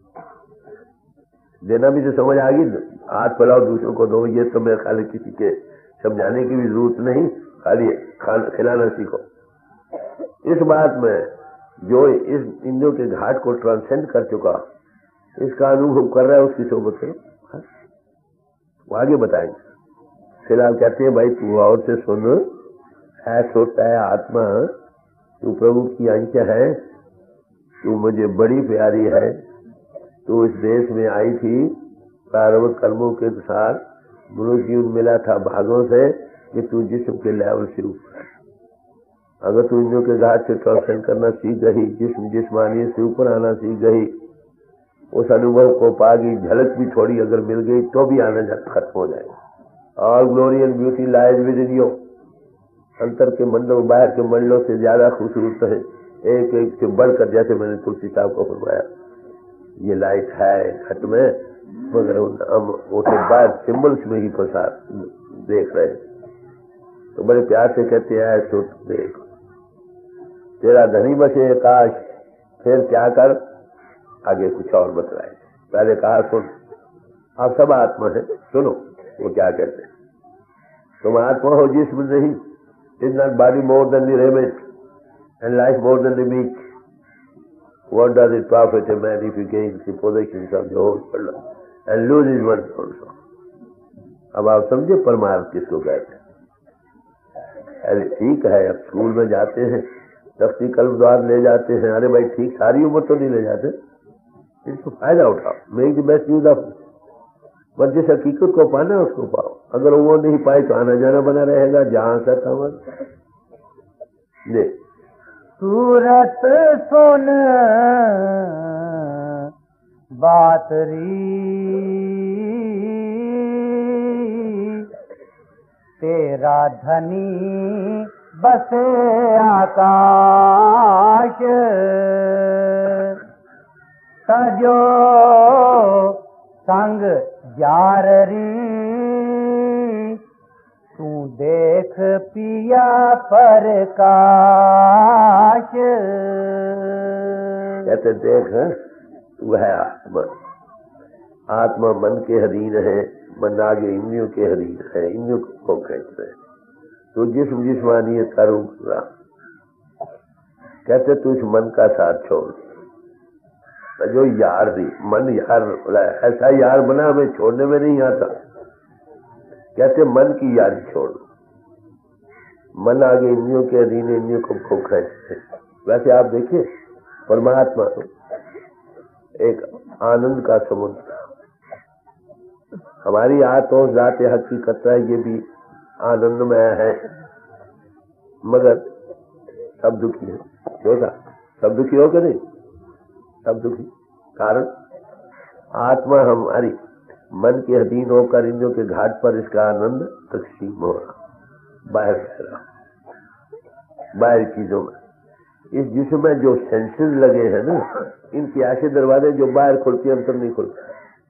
[SPEAKER 2] देना भी तो समझ आ गई, हाथ फैलाओ दूसरों को दो। ये तो मेरे ख्याल किसी के समझाने की भी जरूरत नहीं, खाली खाना खिलाना सीखो। इस बात में जो इस इंद्रियों के घाट को ट्रांसेंड कर चुका, इसका अनुभव कर रहा है, उसकी सोबत करो, वो आगे बताएंगे। फिलहाल कहते हैं भाई तू और से सुन, ऐसा होता है आत्मा, तू प्रभु की अंश है, तू मुझे बड़ी प्यारी है, तू इस देश में आई थी प्रारंभ कर्मों के अनुसार, मनुष्य जीवन मिला था भागों से कि तू जिस्म के लेवल से ऊपर है। अगर तू इंद्रियों के घाट से ट्रांसेंड करना सीख गई, जिस्म जिस्मानी से ऊपर आना सीख गई, उस अनुभव को पागी, झलक भी थोड़ी अगर मिल गई तो भी आना जाना खत्म हो जाएगा। और glory and beauty lies within you, अंतर के मंडलों बाहर के मंडलों से ज्यादा खूबसूरत है, एक एक से बढ़कर, जैसे मैंने तुलसी साहब को फरमाया, ये लाइट है घट में, मगर हम वो तो बाहर सिंबल्स में ही फंसा देख रहे, तो बड़े प्यार से कहते हैं तो देख, तेरा धनी बचे काश, फिर क्या कर, आगे कुछ और बतलाए। पहले कहा सुन, आप सब आत्मा है, सुनो वो क्या कहते हैं। तुम आत्मा हो जिस्म नहीं, is not body more than the raiment and life more than the meat. What does it profit a man if he gains the possessions of the whole world and loses one also? अब आप समझे परमार्थ किसको कहते हैं। अरे ठीक है, अब स्कूल में जाते हैं, तख्ती कल्प द्वार ले जाते हैं, अरे भाई ठीक, सारी उम्र तो नहीं ले जाते, इसको फायदा उठाओ, make the best use of, बस जिस हकीकत को पाना है उसको पाओ। अगर वो नहीं पाए तो आना जाना बना रहेगा, जहां से कमर दे।
[SPEAKER 1] सूरत सुन बात री, तेरा धनी बसे आकाश, तजो संग जार री, तू देख पिया प्रकाश।
[SPEAKER 2] कहते देख, तू है आत्मा, आत्मा मन के अधीन है, मन आगे इंद्रियों के अधीन है, इंद्रियों को खींच रहे, तो जिस्म जिस्मानियत का रूप रहा। कहते तू इस मन का साथ छोड़, जो यार दी, मन यार ऐसा यार बना, हमें छोड़ने में नहीं आता। कहते मन की यारी छोड़, मन आगे इंद्रियों के अधीन, इंद्रियों को खो खींचते। वैसे आप देखिए, परमात्मा एक आनंद का समुद्र, हमारी आत्मा जाते हकीकत है, ये भी आनंदमय है, मगर सब दुखी है। क्यों था? सब दुखी हो के नहीं, सब दुखी कारण आत्मा हमारी मन के अधीन होकर इंद्रियों के घाट पर इसका आनंद तकसीम हो रहा, बाहर बह रहा, बाहर चीजों में। इस जिस्म में जो सेंसेस लगे हैं ना, इनके ऐसे दरवाजे जो बाहर खुलते हैं, अंदर नहीं खुलता।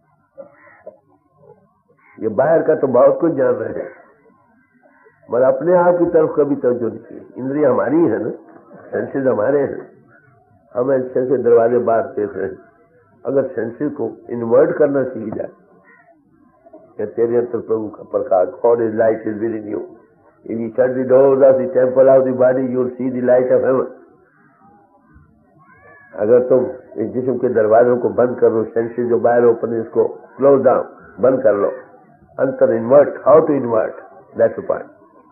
[SPEAKER 2] ये बाहर का तो बहुत कुछ जान रहे हैं, मगर अपने आप की तरफ कभी तवज्जो नहीं की। इंद्रिय हमारी है ना, सेंसेस हमारे हैं, हम ऐसे से दरवाजे बाहर देख रहे हैं। अगर सेंसेस को इन्वर्ट करना सीख जाए, कि तेरे अंतर प्रभु का प्रकाश, God is light is within you, if you shut the doors of the temple of the body you will see the light of heaven. अगर तुम इस जिस्म के दरवाजों को बंद कर लो, सेंसेस जो बाहर ओपन है इसको क्लोज डाउन, बंद कर लो, अंतर invert, how to invert, that's the point.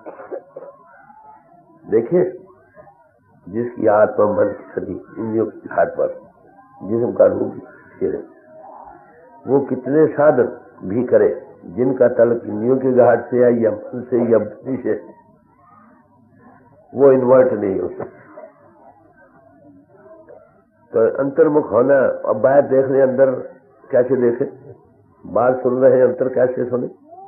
[SPEAKER 2] देखिए, जिसकी आत्मा मन की सदी इंद्रियों के घाट पर जिस्म का रूप है, वो कितने साधन भी करे, जिनका तलक इंद्रियों के घाट से है या मन से या बुद्धि से, वो इन्वर्ट नहीं हो सकता। तो अंतर्मुख होना, अब बाहर देख रहे अंदर कैसे देखे, बात सुन रहे अंतर कैसे सुने।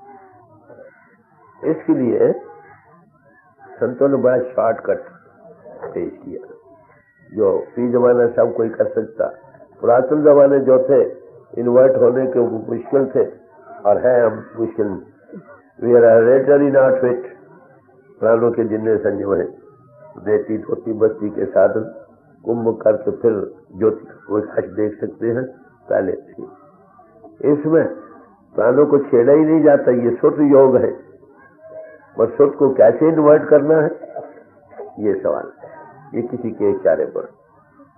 [SPEAKER 2] इसके लिए संतों ने बड़ा शॉर्टकट पेश किया, जो फी जमाना सब कोई कर सकता। पुरातन जमाने जो थे इन्वर्ट होने के मुश्किल थे, और है हम मुश्किल। We are rotary not fit, प्राणों के जिन्ने संयम है, देती धोती बस्ती के साधन कुंभ करके फिर ज्योति विकास देख सकते हैं। पहले थी इसमें प्राणों को छेड़ा ही नहीं जाता, ये सुत योग है, और सुत को कैसे इन्वर्ट करना है ये सवाल, ये किसी के इशारे पर।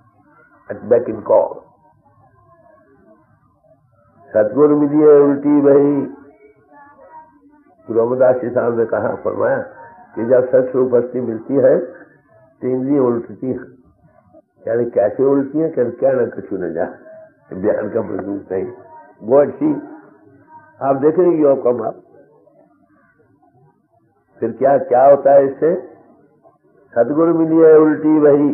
[SPEAKER 2] at beck and call. सतगुरु मिलिए उल्टी वही। गुरु रामदास जी साहब ने कहा, फरमाया कि जब सत्स्वरूप हस्ती मिलती है तो इंद्रियां उल्टती हैं। यानी कैसे उल्टी है? क्या न कुछ न जा, बयान का मजबूत नहीं। गॉड सी आप देखेंगे यो कम आप फिर क्या क्या होता है इससे? सतगुरु मिलिए उल्टी वही,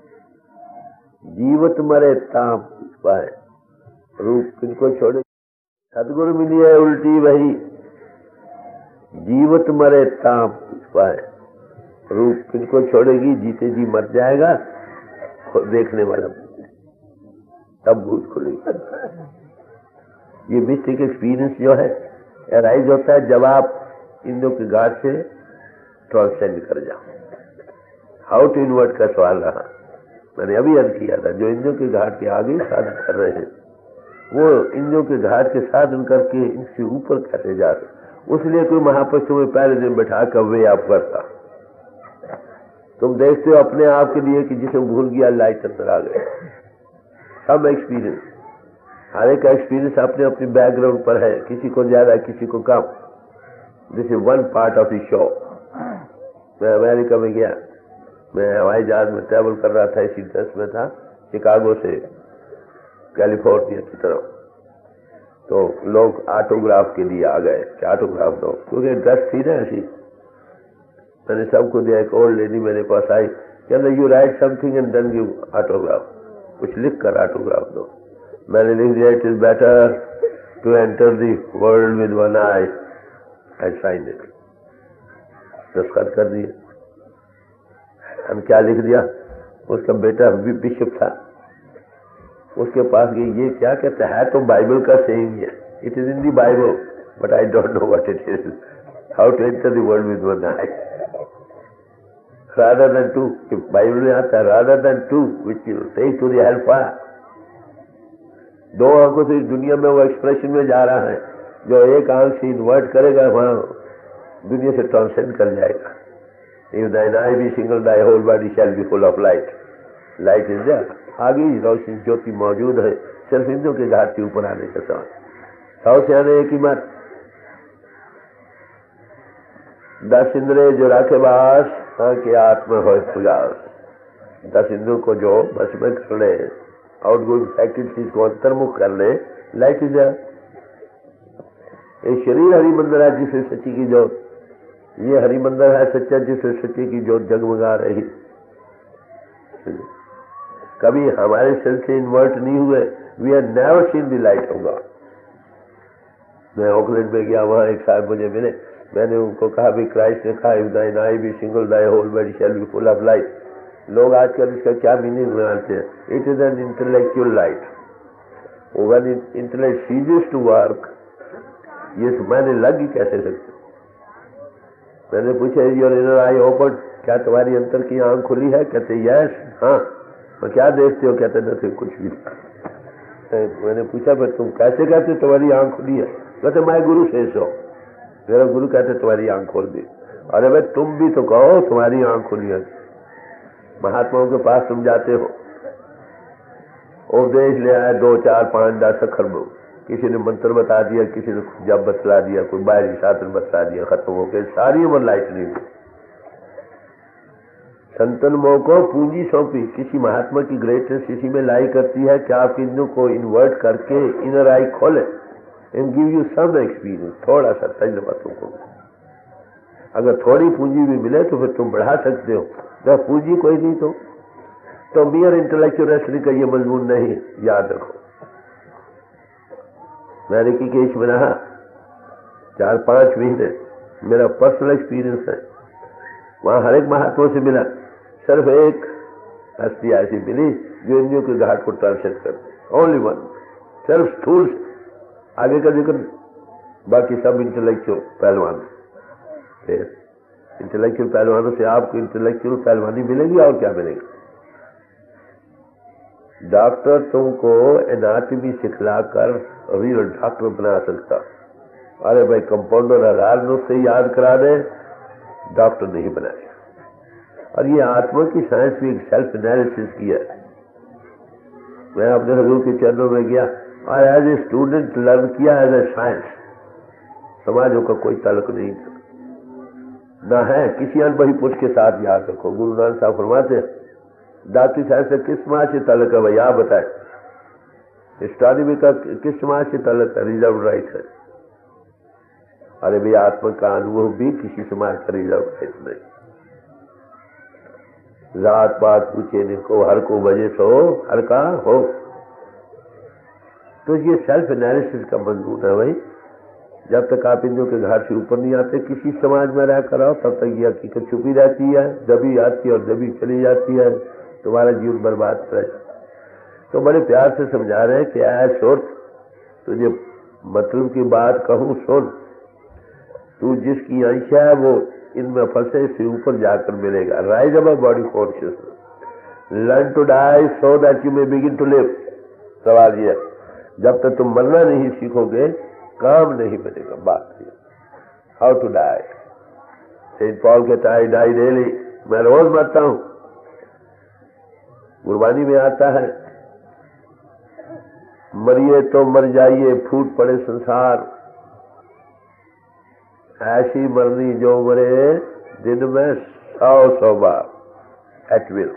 [SPEAKER 2] जीवत मरे ताम पाए, रूप किनको छोड़े। सतगुरु मिलिए उल्टी वही, जीवत मरे ताम पाए, रूप किनको छोड़ेगी, जीते जी मर जाएगा देखने वाला, तब भूत खुलेगी। ये मिस्टिक एक्सपीरियंस जो है एराइज होता है जब आप इंद्रियों की गाढ़ से ट्रांसेंड कर जाओ। हाउ टू इन्वर्ट का सवाल रहा, मैंने अभी अर्ज किया था। जो इंद्रियों के घाट के आगे साधन कर रहे हैं वो इंद्रियों के घाट के साधन करके इनसे ऊपर कैसे जा रहे, उसलिए कोई महापुरुष तुम्हें पहले दिन बैठा कर वे आप करता। तुम देखते हो अपने आप के लिए कि जिसे भूल गया लाइट अंदर आ गए। सब एक्सपीरियंस, हर एक एक्सपीरियंस अपने अपनी बैकग्राउंड पर है, किसी को ज्यादा किसी को कम। This is one part of the show. मैं अमेरिका में गया, मैं हवाई जहाज में ट्रैवल कर रहा था, इसी ड्रेस में था, शिकागो से कैलिफोर्निया की तरफ। तो लोग ऑटोग्राफ के लिए आ गए कि ऑटोग्राफ दो, क्योंकि ड्रेस थी ना ऐसी। मैंने सबको दिया। एक ओल्ड लेडी मेरे पास आई, कहते you write something and then give autograph, कुछ लिख कर ऑटोग्राफ दो। मैंने लिख दिया, it is better to enter the world with one eye, I sign it. दस्तखत कर दिए। हम क्या लिख दिया, उसका बेटा बिशप था, उसके पास गई, ये क्या कहता है, तो बाइबल का सेइंग है, it is in the Bible but I don't know what it is, how to enter the world with one eye, rather than two, if Bible में आता है rather than two which you take to the hellfire, दो आंखों से दुनिया में वो एक्सप्रेशन में जा रहा है, जो एक आंख से इन्वर्ट करेगा वहां दुनिया से ट्रांसेंड कर जाएगा। If thine eye be single, thy whole body shall be full of light. Light is there, आगे रोशनी ज्योति मौजूद है, सिर्फ इंद्रियों के घाट के ऊपर आने का सवाल। सौ से आने एक ही बात, दस इंद्रिय जो राखे बास के आत्मा हो प्रयास। दस इंद्रियों को जो बस में कर ले, आउटगोइंग फैकल्टीज को अंतर्मुख कर ले, लाइट इज देयर। ये शरीर हरि मंदिर है जिसे सच्ची की जोत, ये हरि मंदिर है सच्चा जिसे सच्ची की जोत जगमगा रही। कभी हमारे सेल से इन्वर्ट नहीं हुए, we are never seen the light of God. मैं ऑकलैंड में गया, वहां एक साहब मुझे मिले, मैंने उनको कहा भी क्राइस्ट ने कहा if thine eye be single thy whole body shall be full of light. लोग आजकल इसका क्या मीनिंग बनाते हैं, it is an intellectual light. When intellect ceases to work, ये मैंने लग ही कैसे सकते। मैंने पूछा योर इनर आई ओपन, क्या तुम्हारी अंतर की आंख खुली है? कहते यस। हाँ, तो क्या देखते हो? कहते नहीं कुछ भी। मैंने पूछा फिर तुम कैसे कहते तुम्हारी आंख खुली है? कहते मैं गुरु से सो, मेरा गुरु कहते तुम्हारी आंख खोल दी। अरे भाई तुम भी तो कहो तुम्हारी आंख खुली है। महात्माओं के पास तुम जाते हो, उपदेश ले आए दो चार पांच दस अखर, किसी ने मंत्र बता दिया, किसी ने जब बतला दिया, कोई बाहरी शास्त्र बतला दिया, खत्म हो गए, सारी उम्र लाइट नहीं हुई। संतन मोह को पूंजी सौंपी, किसी महात्मा की ग्रेटनेस इसी में लाई करती है कि आप इंद्रियों को इन्वर्ट करके इनर आई खोले and give you some experience, थोड़ा सा तजुर्बा तुमको। अगर थोड़ी पूंजी भी मिले तो फिर तुम बढ़ा सकते हो, जब पूंजी कोई नहीं तो तो मियर इंटेलेक्चुअल रेस्टरी का ये मजमून नहीं, याद रखो। मैंने की केस में रहा चार पांच महीने, मेरा पर्सनल एक्सपीरियंस है। वहां हर एक महात्मा से मिला, सिर्फ एक हस्ती ऐसी मिली जो इंद्रियों के घाट को ट्रांसलेट करती, ओनली वन, सिर्फ स्थूल से आगे का जिक्र, बाकी सब इंटेलेक्चुअल पहलवान। फिर इंटेलेक्चुअल पहलवानों से आपको इंटेलेक्चुअल पहलवानी मिलेगी और क्या मिलेगी। डॉक्टर तुमको एनाटॉमी सिखलाकर रियल डॉक्टर बना सकता, अरे भाई कंपाउंडर हजार नुस्खे याद करा दे, डॉक्टर नहीं बनाएगा। और ये आत्मा की साइंस भी एक सेल्फ एनालिसिस की है। मैं अपने हजूर के चरणों में गया और एज ए स्टूडेंट लर्न किया एज ए साइंस। समाजों का कोई तल्क नहीं था, ना है किसी अनबही पुरुष के साथ। याद रखो, गुरु नानक साहब फरमाते हैं दाती साहब से किस समाज से तल्क है भाई आप बताए। स्टडी में का किस समाज से तल्क है? रिजर्व राइट है। अरे भाई आत्मा का अनुभव भी किसी समाज का रिजर्व राइट नहीं। जात पात पूछे ने को हर को वजह सो हर का हो। तो ये सेल्फ एनालिसिस का मजमून है भाई। जब तक आप इंद्रियों के घर से ऊपर नहीं आते किसी समाज में रह कर आओ तब तक ये हकीकत छुपी रहती है। जभी आती है और जभी चली जाती है, तुम्हारा जीवन बर्बाद कर जाता है। तो बड़े प्यार से समझा रहे हैं कि आया सोच, तुझे मतलब की बात कहूं सुन, तू जिसकी अंश है वो इनमें फंसे से ऊपर जाकर मिलेगा। Rise above body consciousness, learn to die so that you may begin to live. सवाल ये, जब तक तुम मरना नहीं सीखोगे काम नहीं बनेगा। बात ये how to die. Saint Paul कहता है डाई डेली, मैं रोज मरता हूं। गुरबानी में आता है मरिए तो मर जाइए फूट पड़े संसार, ऐसी मरनी जो मरे दिन में सौ सौ बार एट विल।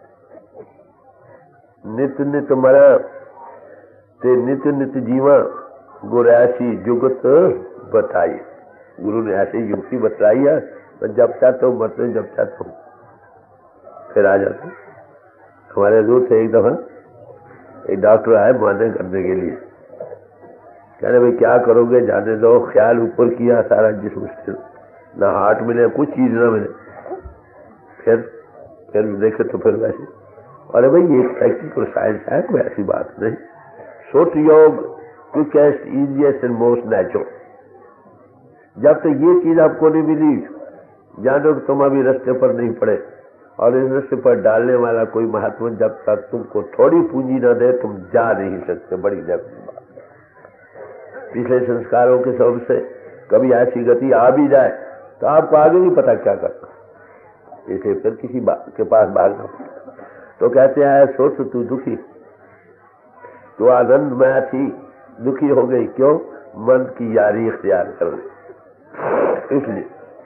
[SPEAKER 2] नित नित मरा ते नित नित जीवा, गुरु ऐसी जुगत बताई। गुरु ने ऐसी युक्ति बताई है, तो जब चाहते हो मरते, जब चाहते हो फिर आ जाते। हमारे हजूर थे एक दफा, एक डॉक्टर आए मुआयना करने के लिए। कह रहे भाई क्या करोगे? जाने दो। ख्याल ऊपर किया, सारा जिस्म मुश्किल, ना हार्ट मिले कुछ चीज ना मिले। फिर फिर देखे तो फिर वैसे। अरे भाई ये प्रैक्टिकल साइंस है, कोई ऐसी बात नहीं। सोच yoga quickest easiest and most natural. जब तक ये चीज आपको नहीं मिली, जानो कि तुम अभी रास्ते पर नहीं पड़े। और इस रास्ते पर डालने वाला कोई महात्मा जब तक तुमको थोड़ी पूंजी न दे तुम जा नहीं सकते। बड़ी जगह पिछले संस्कारों के सबब से कभी ऐसी गति आ भी जाए तो आपको आगे नहीं पता क्या करना, इसे फिर किसी के पास भागना पड़ता। तो कहते हैं सोच तू दुखी, तो आनंद में थी दुखी हो गई, क्यों? मन की यारी इख्तियार कर ली। इसलिए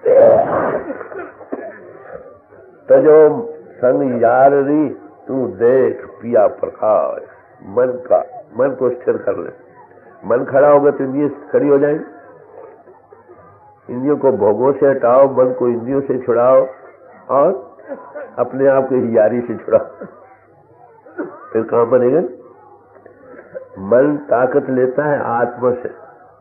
[SPEAKER 2] तो जो संग यारी तू देख पिया प्रकाश, मन का मन को स्थिर कर ले। मन खड़ा होगा तो इंद्रियां खड़ी हो जाएंगी। इंद्रियों को भोगों से हटाओ, मन को इंद्रियों से छुड़ाओ और अपने आप को यारी से छुड़ाओ, फिर कहां बनेगा? मन ताकत लेता है आत्मा से,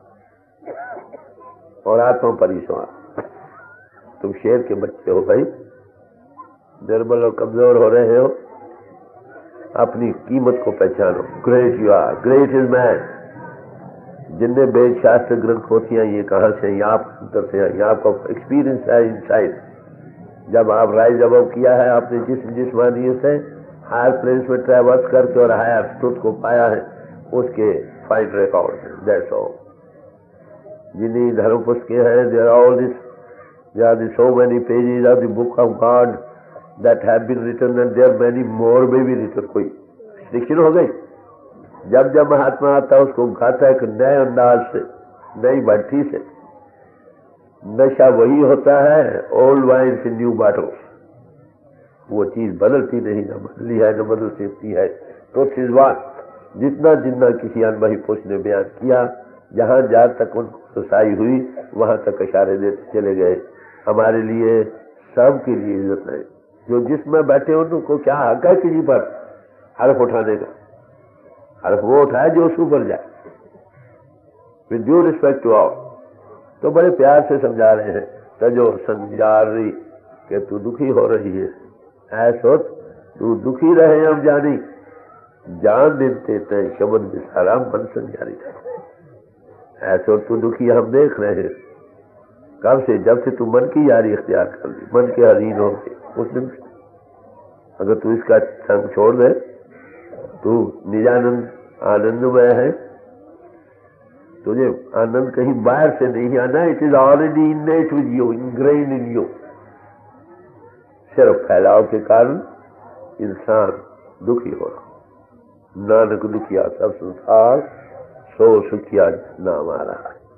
[SPEAKER 2] और आत्मा पर ही सवार। तुम शेर के बच्चे हो भाई, निर्बल और कमजोर हो रहे हो, अपनी कीमत को पहचानो। Great you are, great is man. जिनने वेद शास्त्र ग्रंथ पोथियां ये कहां से, यहाँ अंतर से, यहाँ आपका एक्सपीरियंस है इनसाइड। जब आप राइज अबव किया है, आपने जिस जिस्मानी से हायर प्लेन्स में ट्रेवर्स करके और हायर स्तुत को पाया है, उसके फाइट रिकॉर्ड, दैट्स ऑल। जिन्हीं धर्म पुस्तकें हैं, there are all this, there are so many pages of the book of God that have been written and there many more में भी रिटन। कोई रिस्ट्रिक्शन हो गई? जब जब महात्मा आता है उसको खाता है कि नए अंदाज से, नई भट्टी से। नशा वही होता है, ओल्ड वाइन से न्यू बॉटल्स। वो चीज बदलती नहीं, न बदली है न बदल सकती है। तो सिजवान जितना जितना किसी अनबही पुरुष ने बयान किया, जहां जहां तक उनको रसाई हुई वहां तक इशारे देते चले गए। हमारे लिए सबके लिए इज्जत है। जो जिसमें बैठे उनको क्या हक है किसी पर हर्फ उठाने का? हर्फ वो उठाए जो ऊपर जाए, with due respect to all. तो बड़े प्यार से समझा रहे हैं, तजो संजारी कि तू दुखी हो रही है, ऐसो तू दुखी रहे हम जानी, जान देते तय शब्द विसारा मन संजारी। ऐसो तू दुखी हम देख रहे हैं। कब से? जब से तू मन की यारी इख्तियार कर ली, मन के अधीन हो गए, उस दिन से। अगर तू इसका संग छोड़ दे, तू निजानंद आनंदमय है, तुझे आनंद कहीं बाहर से नहीं आना, it is already innate with you, ingrain in you. सिर्फ फैलाव के कारण इंसान दुखी हो रहा। नानक दुखिया सब संसार, सो सुखिया ना हमारा।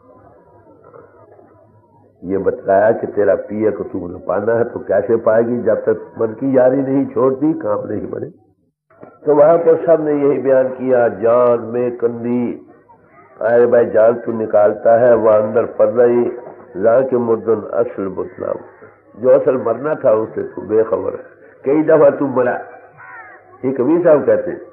[SPEAKER 2] ये बतलाया कि तेरा पिए को तुमने पाना है, तो कैसे पाएगी जब तक मन की यारी नहीं छोड़ती, काम नहीं बने। तो वहां पर सबने यही बयान किया, जान में कंदी, अरे भाई जान तू निकालता है, वह अंदर पड़ रही ला के मुर्दन असल बुतनाम, जो असल मरना था उससे तू बेखबर है। कई दफा तू मरा। ये कबीर साहब कहते हैं,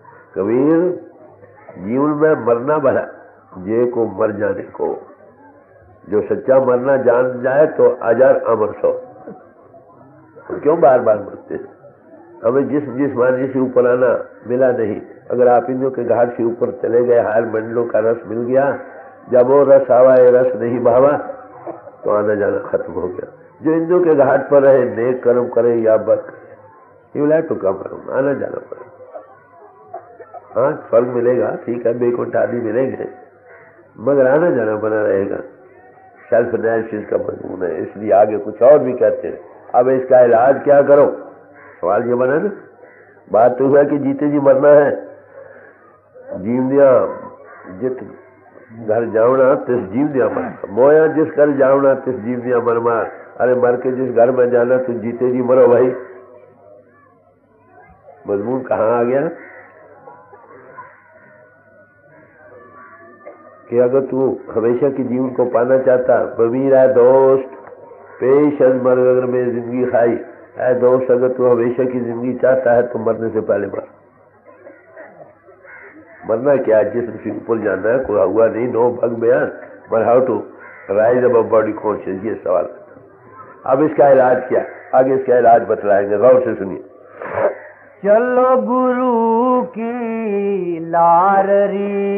[SPEAKER 2] कबीर जीवन में मरना भला जे को मर जाने को, जो सच्चा मरना जान जाए तो अजर अमर सो। तो क्यों बार बार मरते हैं? हमें जिस जिस मानी से ऊपर आना मिला नहीं। अगर आप इंद्रों के घाट से ऊपर चले गए, हार मंडलों का रस मिल गया, जब वो रस आवा ये रस नहीं भावा तो आना जाना खत्म हो गया। जो इंद्रों के घाट पर रहे, नेक कर्म करे या बद करे, यू लाइक टू कम, आना जाना पड़े। हाँ स्वर्ग मिलेगा, ठीक है, बेकुंठ आदि मिलेंगे, मगर आना जाना बना रहेगा। सेल्फ एनालिसिस का मजमून है, इसलिए आगे कुछ और भी कहते हैं। अब इसका इलाज क्या करो? सवाल ये बना ना, बात तो हुआ कि जीते जी मरना है। जीवदिया जित घर जावना तिस जीवदिया मर, मोया जिस घर जावना तिस जीवदिया मर मार। अरे मर के जिस घर में जाना तो जीते जी मरो भाई। मजमून कहाँ आ गया कि अगर तू हमेशा के जीवन को पाना चाहता, बमीर है दोस्त पेश मरगर में जिंदगी खाई है दोस्त, अगर तू हमेशा की जिंदगी चाहता है तो मरने से पहले मर। मरना क्या है, जिसम से ऊपर जाना है, कोई हुआ नहीं, नो बग बयान, but how to rise above body conscious, ये सवाल। अब इसका इलाज क्या? आगे इसका इलाज बतलाएंगे, गौर से सुनिए।
[SPEAKER 1] चलो गुरु की लाररी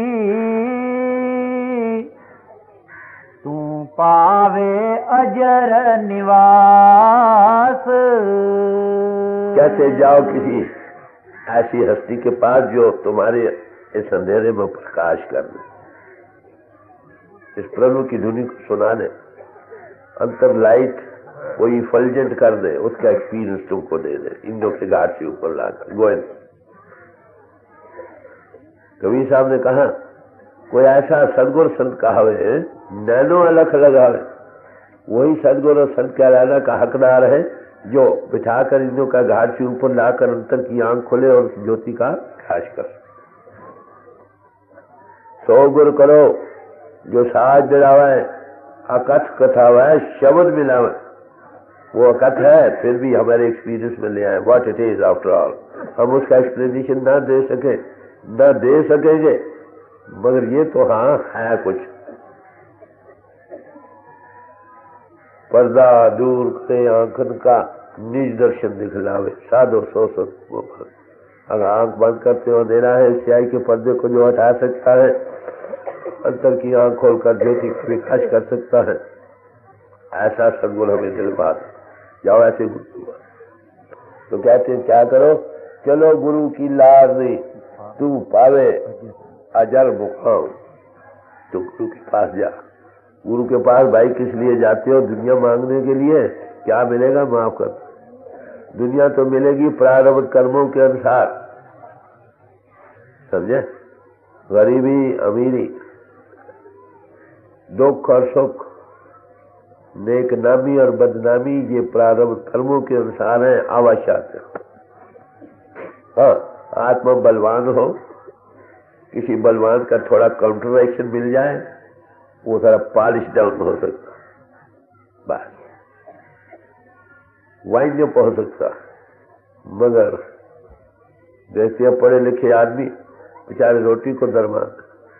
[SPEAKER 1] तू पावे अजर निवास।
[SPEAKER 2] कैसे जाओ किसी ऐसी हस्ती के पास जो तुम्हारे इस अंधेरे में प्रकाश कर दे, इस प्रभु की धुनी को सुना दे, अंतर लाइट कोई फलजेंट कर दे, उसका एक्सपीरियंस तुमको दे दे, इंद्रों के घाट से ऊपर लाकर। गोविंद कबीर साहब ने कहा, कोई ऐसा सदगुरु संत कहावे नैनो अलख लगावे, वही सदगुरु और संत कहलाना का हकदार है जो बिठाकर इंद्रों का घाट से ऊपर लाकर अंतर की आंख खोले और ज्योति का प्रकाश कर। सो गुरु करो जो साज दिलावे, अकथ कथावे, शब्द मिलावे। वो अकथ है फिर भी हमारे एक्सपीरियंस में ले आए, what it is after all. हम उसका एक्सप्लेनेशन ना दे सके, ना दे सकेंगे, मगर ये तो हाँ है कुछ। पर्दा दूर करे आंखन का, निज दर्शन दिखलावे, साधो सो सो वो। अगर आंख बंद करते हो अंधेरा है, स्याही के पर्दे को जो हटा सकता है, अंतर की आंख खोलकर ज्योति का विकास कर सकता है, ऐसा सदगुरु हमें दिल बात। जाओ ऐसे गुरु। तो कहते हैं क्या करो? चलो गुरु की लार नहीं तू पावे अजर मुकाम। तो गुरु के पास जा। गुरु के पास भाई किस लिए जाते हो? दुनिया मांगने के लिए। क्या मिलेगा? माफ कर। दुनिया तो मिलेगी प्रारब्ध कर्मों के अनुसार, समझे? गरीबी अमीरी, दुख और सुख, नेक नामी और बदनामी, ये प्रारब्ध कर्मों के अनुसार है, आवश्यक है। हाँ, आत्मा बलवान हो, किसी बलवान का थोड़ा काउंटर एक्शन मिल जाए, वो थोड़ा पॉलिश डाउन हो सकता, बस वाइंड अप हो सकता। मगर देखते हैं पढ़े लिखे आदमी बेचारे रोटी को दरमान,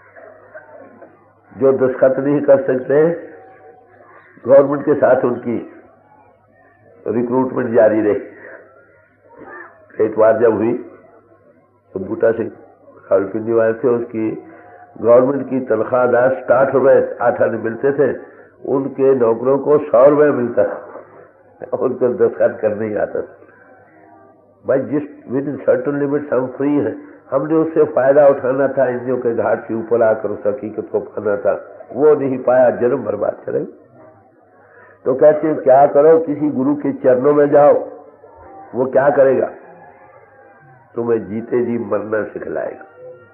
[SPEAKER 2] जो दस्तखत नहीं कर सकते, गवर्नमेंट के साथ उनकी रिक्रूटमेंट जारी रही। एक बार जब हुई तो बूटा सिंह खालपिंडी वाले थे, उसकी गवर्नमेंट की तनख्वाह दस साठ रुपए आठ आने मिलते थे, उनके नौकरों को सौ रुपए मिलता था, उनको दस्तखत करने ही आता था। भाई जिस विद इन सर्टन लिमिट्स हम फ्री हैं, हमने उससे फायदा उठाना था, इंद्रियों के घाट से ऊपर आकर उस हकीकत को पाना था, वो नहीं पाया, जन्म बर्बाद करे। तो कहते हैं क्या करो? किसी गुरु के चरणों में जाओ। वो क्या करेगा? तुम्हें जीते जी मरना सिखलाएगा।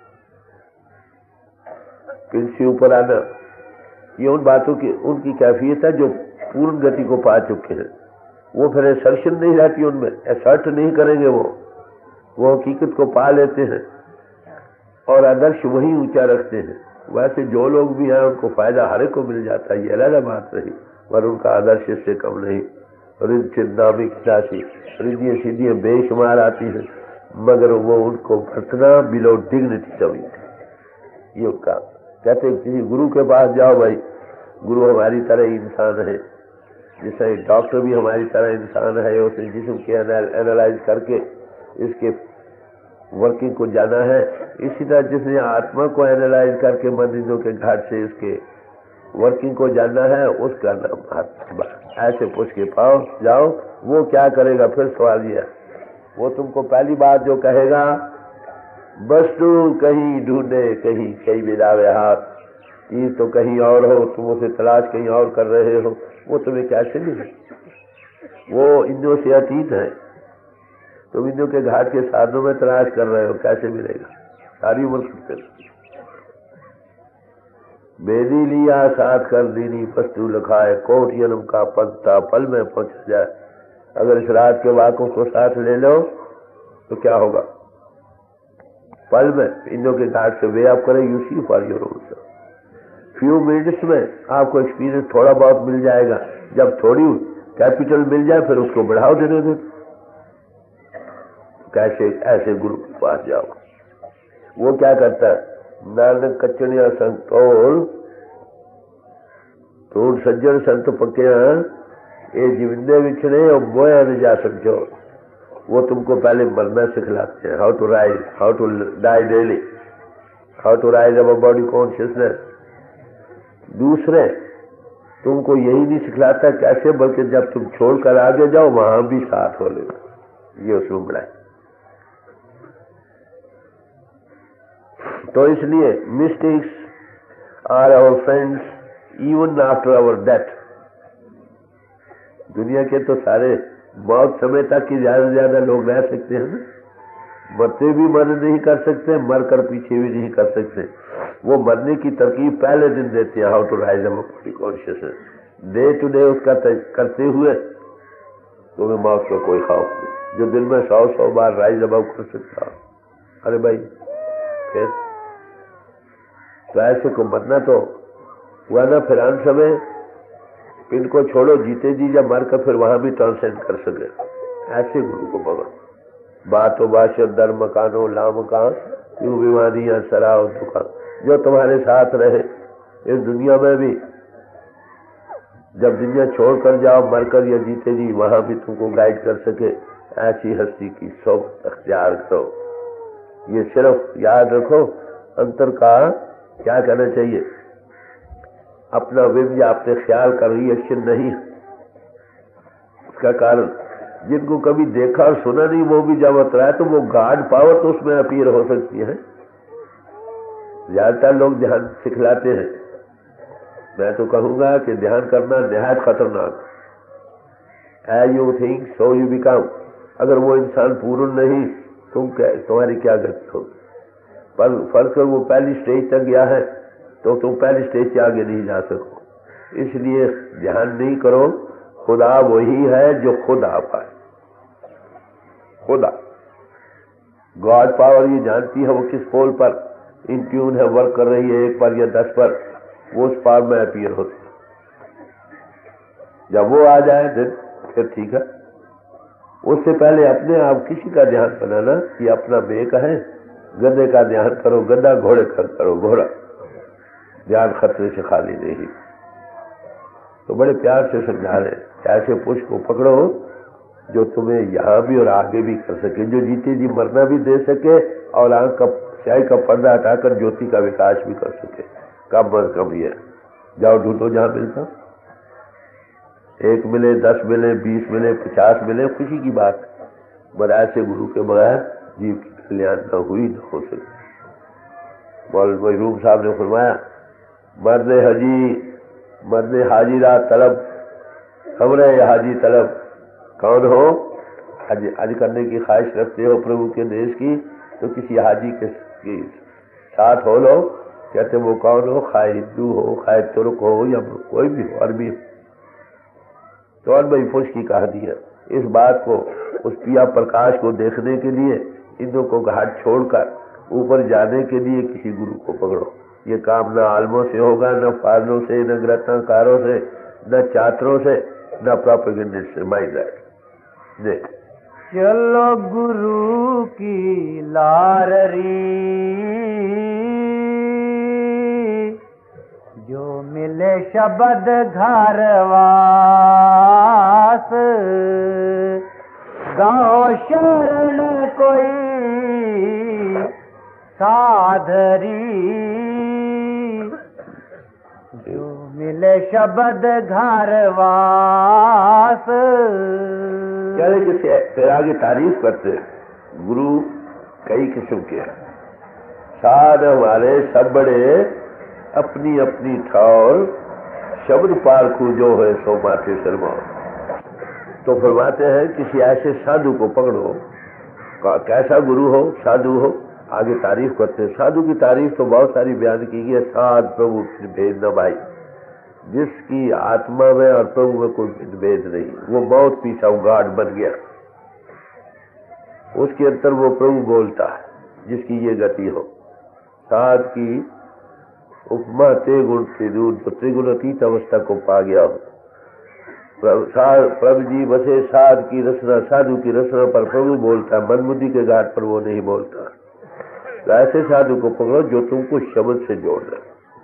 [SPEAKER 2] फिर से ऊपर आना, ये उन बातों की उनकी कैफियत है जो पूर्ण गति को पा चुके हैं। वो फिर असर्शन नहीं रहती उनमें, असर्ट नहीं करेंगे, वो वो हकीकत को पा लेते हैं और आदर्श वही ऊंचा रखते हैं। वैसे जो लोग भी हैं उनको फायदा हर एक को मिल जाता है, ये अलग बात रही, पर उनका आदर्श इससे कम नहीं। रिद चिंतामी खिलासी रिद्धियाँ सीधियाँ बेशुमार आती हैं, मगर वो उनको बरतना बिलो डिग्निटी समझते। ये उनका कहते किसी गुरु के पास जाओ भाई, गुरु हमारी तरह इंसान है, जैसे डॉक्टर भी हमारी तरह इंसान है, उसने जिस्म के एनालाइज करके इसके वर्किंग को जाना है, इसी तरह जिसने आत्मा को एनालाइज करके मंदिरों के घाट से इसके वर्किंग को जानना है, उसका नाम आत्मा। ऐसे पूछ के पाओ जाओ, वो क्या करेगा? फिर सवाल यह, वो तुमको पहली बात जो कहेगा, बस तू कहीं ढूंढे कहीं कहीं बिदावे हाथ, ये तो कहीं और हो, तुम उसे तलाश कहीं और कर रहे हो, वो तुम्हें कैसे मिले? वो इंद्रियों से अतीत है, तुम इंद्रियों के घाट के साधनों में तलाश कर रहे हो, कैसे मिलेगा? सारी उम्र करते बेदी लिया साथ कर दीनी पस्तु लखाए, कोट जन्म का पत्ता पल में पहुंच जाए। अगर इस रात के वाकों को साथ ले लो तो क्या होगा? पल में इंद्रियों के घाट से वे आप करें, you see for your own self. Few minutes में आपको एक्सपीरियंस थोड़ा बहुत मिल जाएगा। जब थोड़ी कैपिटल मिल जाए फिर उसको बढ़ाओ देने दे। कैसे ऐसे गुरु के पास जाओ, वो क्या करता है? नानक कचनिया संतोल तो सज्जन संत पक्या ये जिंदे विछड़े और बोया न जा समझो। वो तुमको पहले मरना सिखलाते हैं, how to rise, how to die daily, how to rise our body consciousness. दूसरे तुमको यही नहीं सिखलाता कैसे, बल्कि जब तुम छोड़कर आगे जाओ वहां भी साथ हो लेगा। ये उसमें बड़ा है। तो इसलिए mistakes are our friends even after our death. दुनिया के तो सारे मौत समय तक ही ज्यादा से ज्यादा लोग रह सकते हैं ना, मरते भी मर नहीं कर सकते, मर कर पीछे भी नहीं कर सकते। वो मरने की तरकीब पहले दिन देते हैं, how to rise our consciousness. Day to day उसका करते हुए तुम्हें तो मौत का कोई खौफ नहीं। जो दिन में सौ सौ बार राइज अबव कर सकता हो, अरे भाई फिर तो ऐसे को मरना तो हुआ ना। फिर अंत समय इनको छोड़ो, जीते जी जब मर कर फिर वहां भी ट्रांसेंड कर सके, ऐसे गुरु को पकड़ो। बातो बाशत दर मकानो लाम का यूं बीमारियां सराव दुकान, जो तुम्हारे साथ रहे इस दुनिया में भी, जब दुनिया छोड़ कर जाओ मरकर या जीते जी वहां भी तुमको गाइड कर सके, ऐसी हस्ती की सोबत अख्तियार करो। ये सिर्फ याद रखो, अंतर का क्या करना चाहिए, अपना विम या अपने ख्याल का रिएक्शन नहीं। उसका कारण जिनको कभी देखा और सुना नहीं, वो भी जब उतराए तो वो गार्ड पावर तो उसमें अपीयर हो सकती है। ज्यादातर लोग ध्यान सिखलाते हैं, मैं तो कहूंगा कि ध्यान करना निहायत खतरनाक। As you think so you become. अगर वो इंसान पूर्ण नहीं, तुम क्या, तुम्हारी क्या गति होगी? पर फर्ज कर वो पहली स्टेज तक गया है तो तुम पहली स्टेज से आगे नहीं जा सको। इसलिए ध्यान नहीं करो, खुदा वही है जो खुद आ पाए। खुदा गॉड पावर ये जानती है वो किस पोल पर इन ट्यून है, वर्क कर रही है, एक पर या दस पर, वो उस पावर में अपीयर होती है। जब वो आ जाए फिर ठीक है। उससे पहले अपने आप किसी का ध्यान बनाना कि अपना बेक है, गधे का ध्यान करो, गधा घोड़े का करो घोड़ा, ध्यान खतरे से खाली नहीं। तो बड़े प्यार से समझा रहे, ऐसे पुष्प को पकड़ो जो तुम्हें यहाँ भी और आगे भी कर सके, जो जीते जी मरना भी दे सके और आंख का स्याही का पर्दा हटाकर ज्योति का विकास भी कर सके। कब मर कब ये जाओ ढूंढो जहाँ मिलता, एक मिले, दस मिले, बीस मिले, पचास मिले, खुशी की बात। पर ऐसे गुरु के बगैर जीव की कल्याण न हुई न हो सकती। मौलवी रूम साहब ने फरमाया, मर्द हजी मर्द हाजिरा तलब, हमरे हाजी तलब। कौन हो? हज हज करने की ख्वाहिश रखते हो प्रभु के देश की, तो किसी हाजी के, के साथ हो लो। कहते वो कौन हो, खाए हिंदू हो, खाए तुर्क हो, या कोई भी हो, अरबी हो। तो अनबई पुरुष की कहानी है। इस बात को, उस पिया प्रकाश को देखने के लिए इंद्रों को घाट छोड़कर ऊपर जाने के लिए किसी गुरु को पकड़ो। ये काम न आलमों से होगा, न फाजलों से, न ग्रथनकारों से, न छात्रों से, न प्रोपेगेंडिस्ट से। Mind that.
[SPEAKER 1] चलो गुरु की लाररी, जो मिले शब्द घरवास, गाँव शरण कोई साधरी, जो मिले शब्द घरवास।
[SPEAKER 2] किसी फिर आगे तारीफ करते, गुरु कई किस्म के हैं। साध हमारे सब बड़े अपनी अपनी ठौर, शब्द पारखू जो है सो माथे शर्मा। तो फरमाते हैं किसी ऐसे साधु को पकड़ो, कैसा गुरु हो, साधु हो। आगे तारीफ करते हैं। साधु की तारीफ तो बहुत सारी बयान की गई है। साध प्रभु भेद न भाई, जिसकी आत्मा में और प्रभु में कोई भेद नहीं, वो बहुत पीछा गाढ़ बन गया, उसके अंदर वो प्रभु बोलता है, जिसकी ये गति हो। साध की उपमा त्रिगुण त्रिदूर, तो त्रिगुण अतीत अवस्था को पा गया हो। प्रभु जी बसे साध की रचना, साधु की रचना पर प्रभु बोलता है, मन बुद्धि के घाट पर वो नहीं बोलता। तो ऐसे साधु को पकड़ो जो तुमको शब्द से जोड़ दे।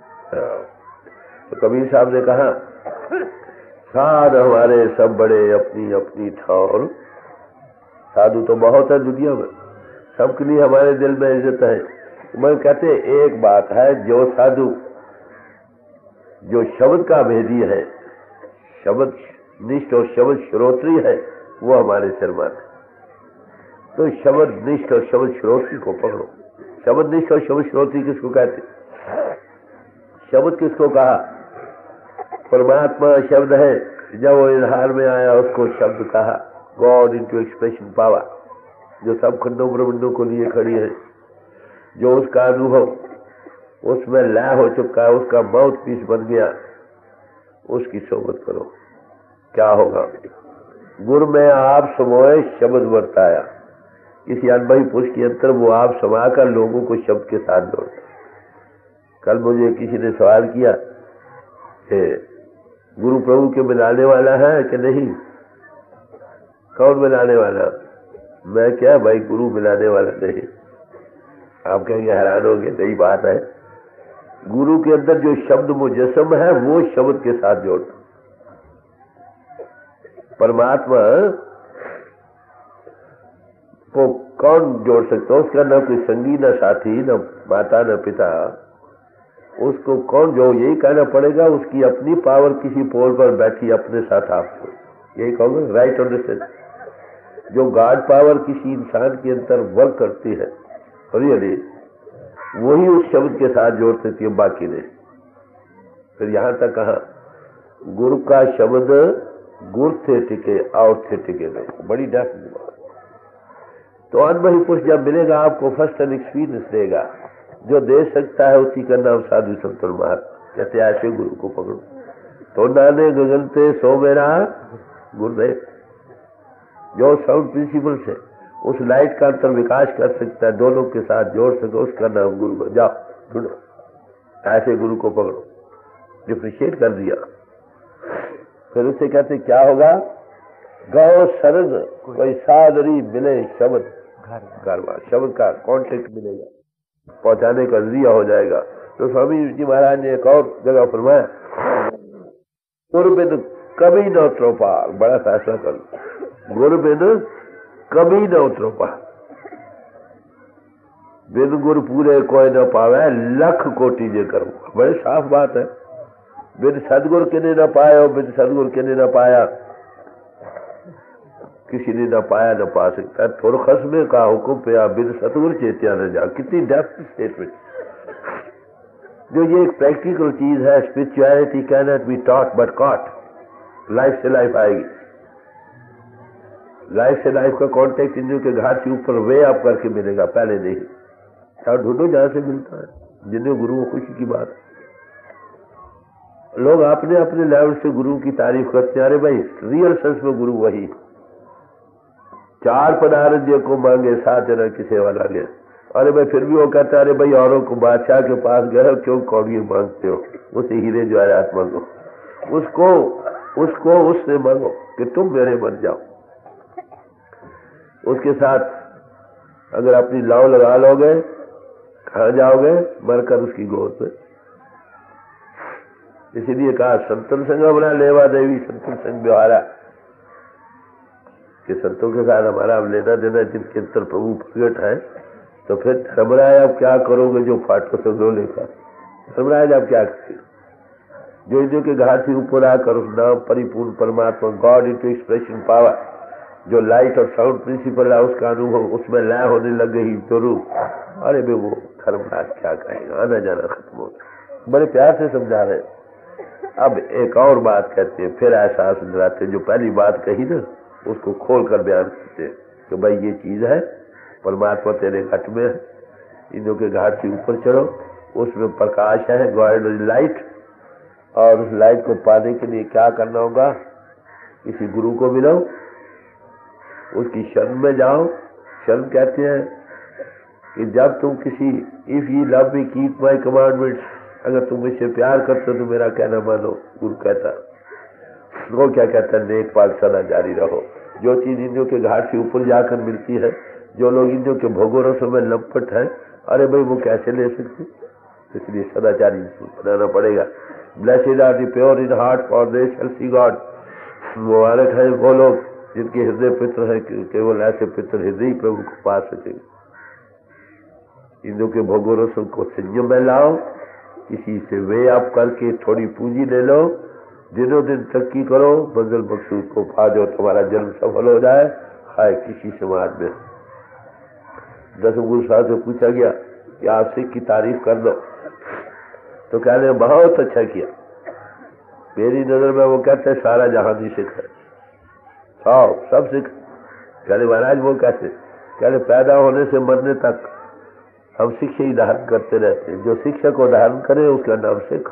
[SPEAKER 2] तो कबीर साहब ने कहा, साध हमारे सब बड़े अपनी अपनी ठौर। साधु तो बहुत है दुनिया में, सबके लिए हमारे दिल में इज्जत है। मैं कहते एक बात है, जो साधु जो शब्द का भेदी है, शब्द निष्ठ और शब्द श्रोत्री है, वो हमारे शर्मा है। तो शब्द निष्ठ और शब्द श्रोत्री को पकड़ो। शब्द निष्ठ और शब्द श्रोत्री किसको कहते? शब्द किसको कहा? परमात्मा शब्द है, जब वो इजहार में आया उसको शब्द कहा। गॉड इनटू एक्सप्रेशन पावर, जो सब खंडों ब्रह्मांडों को लिए खड़ी है, जो उसका अनुभव उसमें लय हो चुका है, उसका माउथ पीस बन गया, उसकी सोबत करो। क्या होगा? गुरु में आप समोए शब्द बरताया। किसी अनुभवी पुरुष के अंतर वो आप समाकर लोगों को शब्द के साथ जोड़ता। कल मुझे किसी ने सवाल किया कि गुरु प्रभु के मिलाने वाला है कि नहीं? कौन मिलाने वाला? मैं क्या भाई, गुरु मिलाने वाला नहीं। आप कहेंगे हैरान होंगे, सही बात है। गुरु के अंदर जो शब्द मुजस्सम है वो शब्द के साथ जोड़ता। परमात्मा को कौन जोड़ सकता है? उसका न कोई संगी, न साथी, न माता, न पिता। उसको कौन जो? यही कहना पड़ेगा, उसकी अपनी पावर किसी पोल पर बैठी अपने साथ आपको, यही कहोगे राइट अंडरस्टैंड। जो गॉड पावर किसी इंसान के अंदर वर्क करती है रियली, वही उस शब्द के साथ जोड़ सकती है, बाकी नहीं। फिर यहां तक कहा, गुरु का शब्द गुर थे टिके और थे टिके नहीं। बड़ी डेफ। तो अनुभवी पुरुष जब मिलेगा आपको फर्स्ट एंड एक्सपीरियंस देगा, जो दे सकता है उसी का नाम साधु संत और महात्मा। कहते ऐसे गुरु को पकड़ो। तो नाने गगनते सो मेरा गुरुदेव, जो साउंड प्रिंसिपल से उस लाइट का अंतर विकास कर सकता है, दोनों के साथ जोड़ सको, उसका नाम गुरु बन जाओ। ढूंढो ऐसे गुरु को पकड़ो। डिफ्रेंशिएट कर दिया। फिर उससे कहते क्या होगा? गौ सरद कोई सादरी मिले शब्द घरवा, शब्द का कॉन्टेक्ट मिलेगा, पहुंचाने का जरिया हो जाएगा। तो स्वामी जी महाराज ने एक और जगह फरमाया, गुरबिंद कभी न उतरो पार। बड़ा फैसला कर, गुरबिंद कभी न उतरो पार। बिन गुरु पूरे कोई न पावे, लख कोटि जे करो। बड़ी साफ बात है। बिन सदगुरु के ने न पाया, बिन सदगुरु के ने न पाया, किसी ने न पाया न पा सकता। थोड़ा खसमे का हुक्म पे बिन सतगुरु चेतिया न जा। कितनी डेप्थ स्टेटमेंट। जो ये एक प्रैक्टिकल चीज है। Spirituality can not be taught but caught. Life से लाइफ आएगी। लाइफ से लाइफ का कांटेक्ट इंद्रियों के घाट के ऊपर वे आप करके मिलेगा, पहले नहीं। क्या ढूंढो जहां से मिलता है। जिन्हें गुरु खुशी की बात। लोग अपने अपने लेवल से गुरु की तारीफ करते हैं। अरे भाई रियल सेंस में गुरु वही। चार पदार्थ जे को मांगे साथ जरा की सेवा लागे। अरे भाई फिर भी वो कहता है अरे भाई औरों को बादशाह के पास गए क्यों कौड़िए मांगते हो, उसे हीरे जवाहरात मांगो, उसको उसको उससे मांगो कि तुम मेरे बन जाओ। उसके साथ अगर अपनी लाव लगा लोगे कहा जाओगे, मरकर उसकी गोद में। इसीलिए कहा संतन संग बना लेवा देवी संतन संग व्यवहारा, कि संतों के साथ हमारा अब लेना देना जिनके अंतर प्रभु प्रगट है। तो फिर धर्मराज आप क्या करोगे जो फाटो से दो लेकर, धर्मराज आप क्या करेंगे जो इंद्रियों के घाट से ऊपर आकर उस नाम परिपूर्ण परमात्मा गॉड इनटू एक्सप्रेशन पावर, जो लाइट और साउंड प्रिंसिपल है उसका अनुभव उसमें लय होने लग गई तो रूप। अरे भाई वो धर्मराज क्या कहेगा, आना जाना खत्म हो गया। बड़े प्यार से समझा रहे। अब एक और बात कहते हैं, फिर एहसास दिलाते, जो पहली बात कही ना उसको खोल कर बयान करते हैं कि भाई ये चीज है, परमात्मा तेरे घट में है, इंद्रियों के घाट से ऊपर चढ़ो, उसमें प्रकाश है, गॉड लाइट। और उस लाइट को पाने के लिए क्या करना होगा, किसी गुरु को मिलो, उसकी शरण में जाओ। शरण कहते हैं कि जब तुम किसी if you love me keep my commandments, अगर तुम मुझसे प्यार करते हो तो मेरा कहना मानो। गुरु कहता वो क्या कहता है, नेक पाक सदा जारी रहो। जो चीज इंद्रियों के घाट से ऊपर जाकर मिलती है, जो लोग इंद्रियों के भोगों रसों में लपट है, अरे भाई वो कैसे ले सकते, इसलिए सदाचारी बनाना पड़ेगा। Blessed are the pure in heart for they shall see God. मुबारक है वो लोग जिनके हृदय पित्र है, केवल ऐसे पित्र हृदय प्रभु को पा सकेंगे। इंद्रियों के भोगों रसों को संयम में लाओ, किसी से वे आप करके थोड़ी पूंजी ले लो, दिनों दिन तरक्की करो, मंजिल मकसूद को पा जाओ, तुम्हारा जन्म सफल हो जाए। हाय किसी समाज में दस गुरु साहब से पूछा गया कि आप सिख की तारीफ कर दो, तो कह रहे बहुत अच्छा किया, मेरी नजर में वो कहते हैं सारा जहां ही सिख है, सब सब सिख। कह रहे महाराज वो कैसे, कह रहे पैदा होने से मरने तक हम शिक्षा ही धारण करते रहते हैं, जो शिक्षा को धारण करे उसका नाम सिख।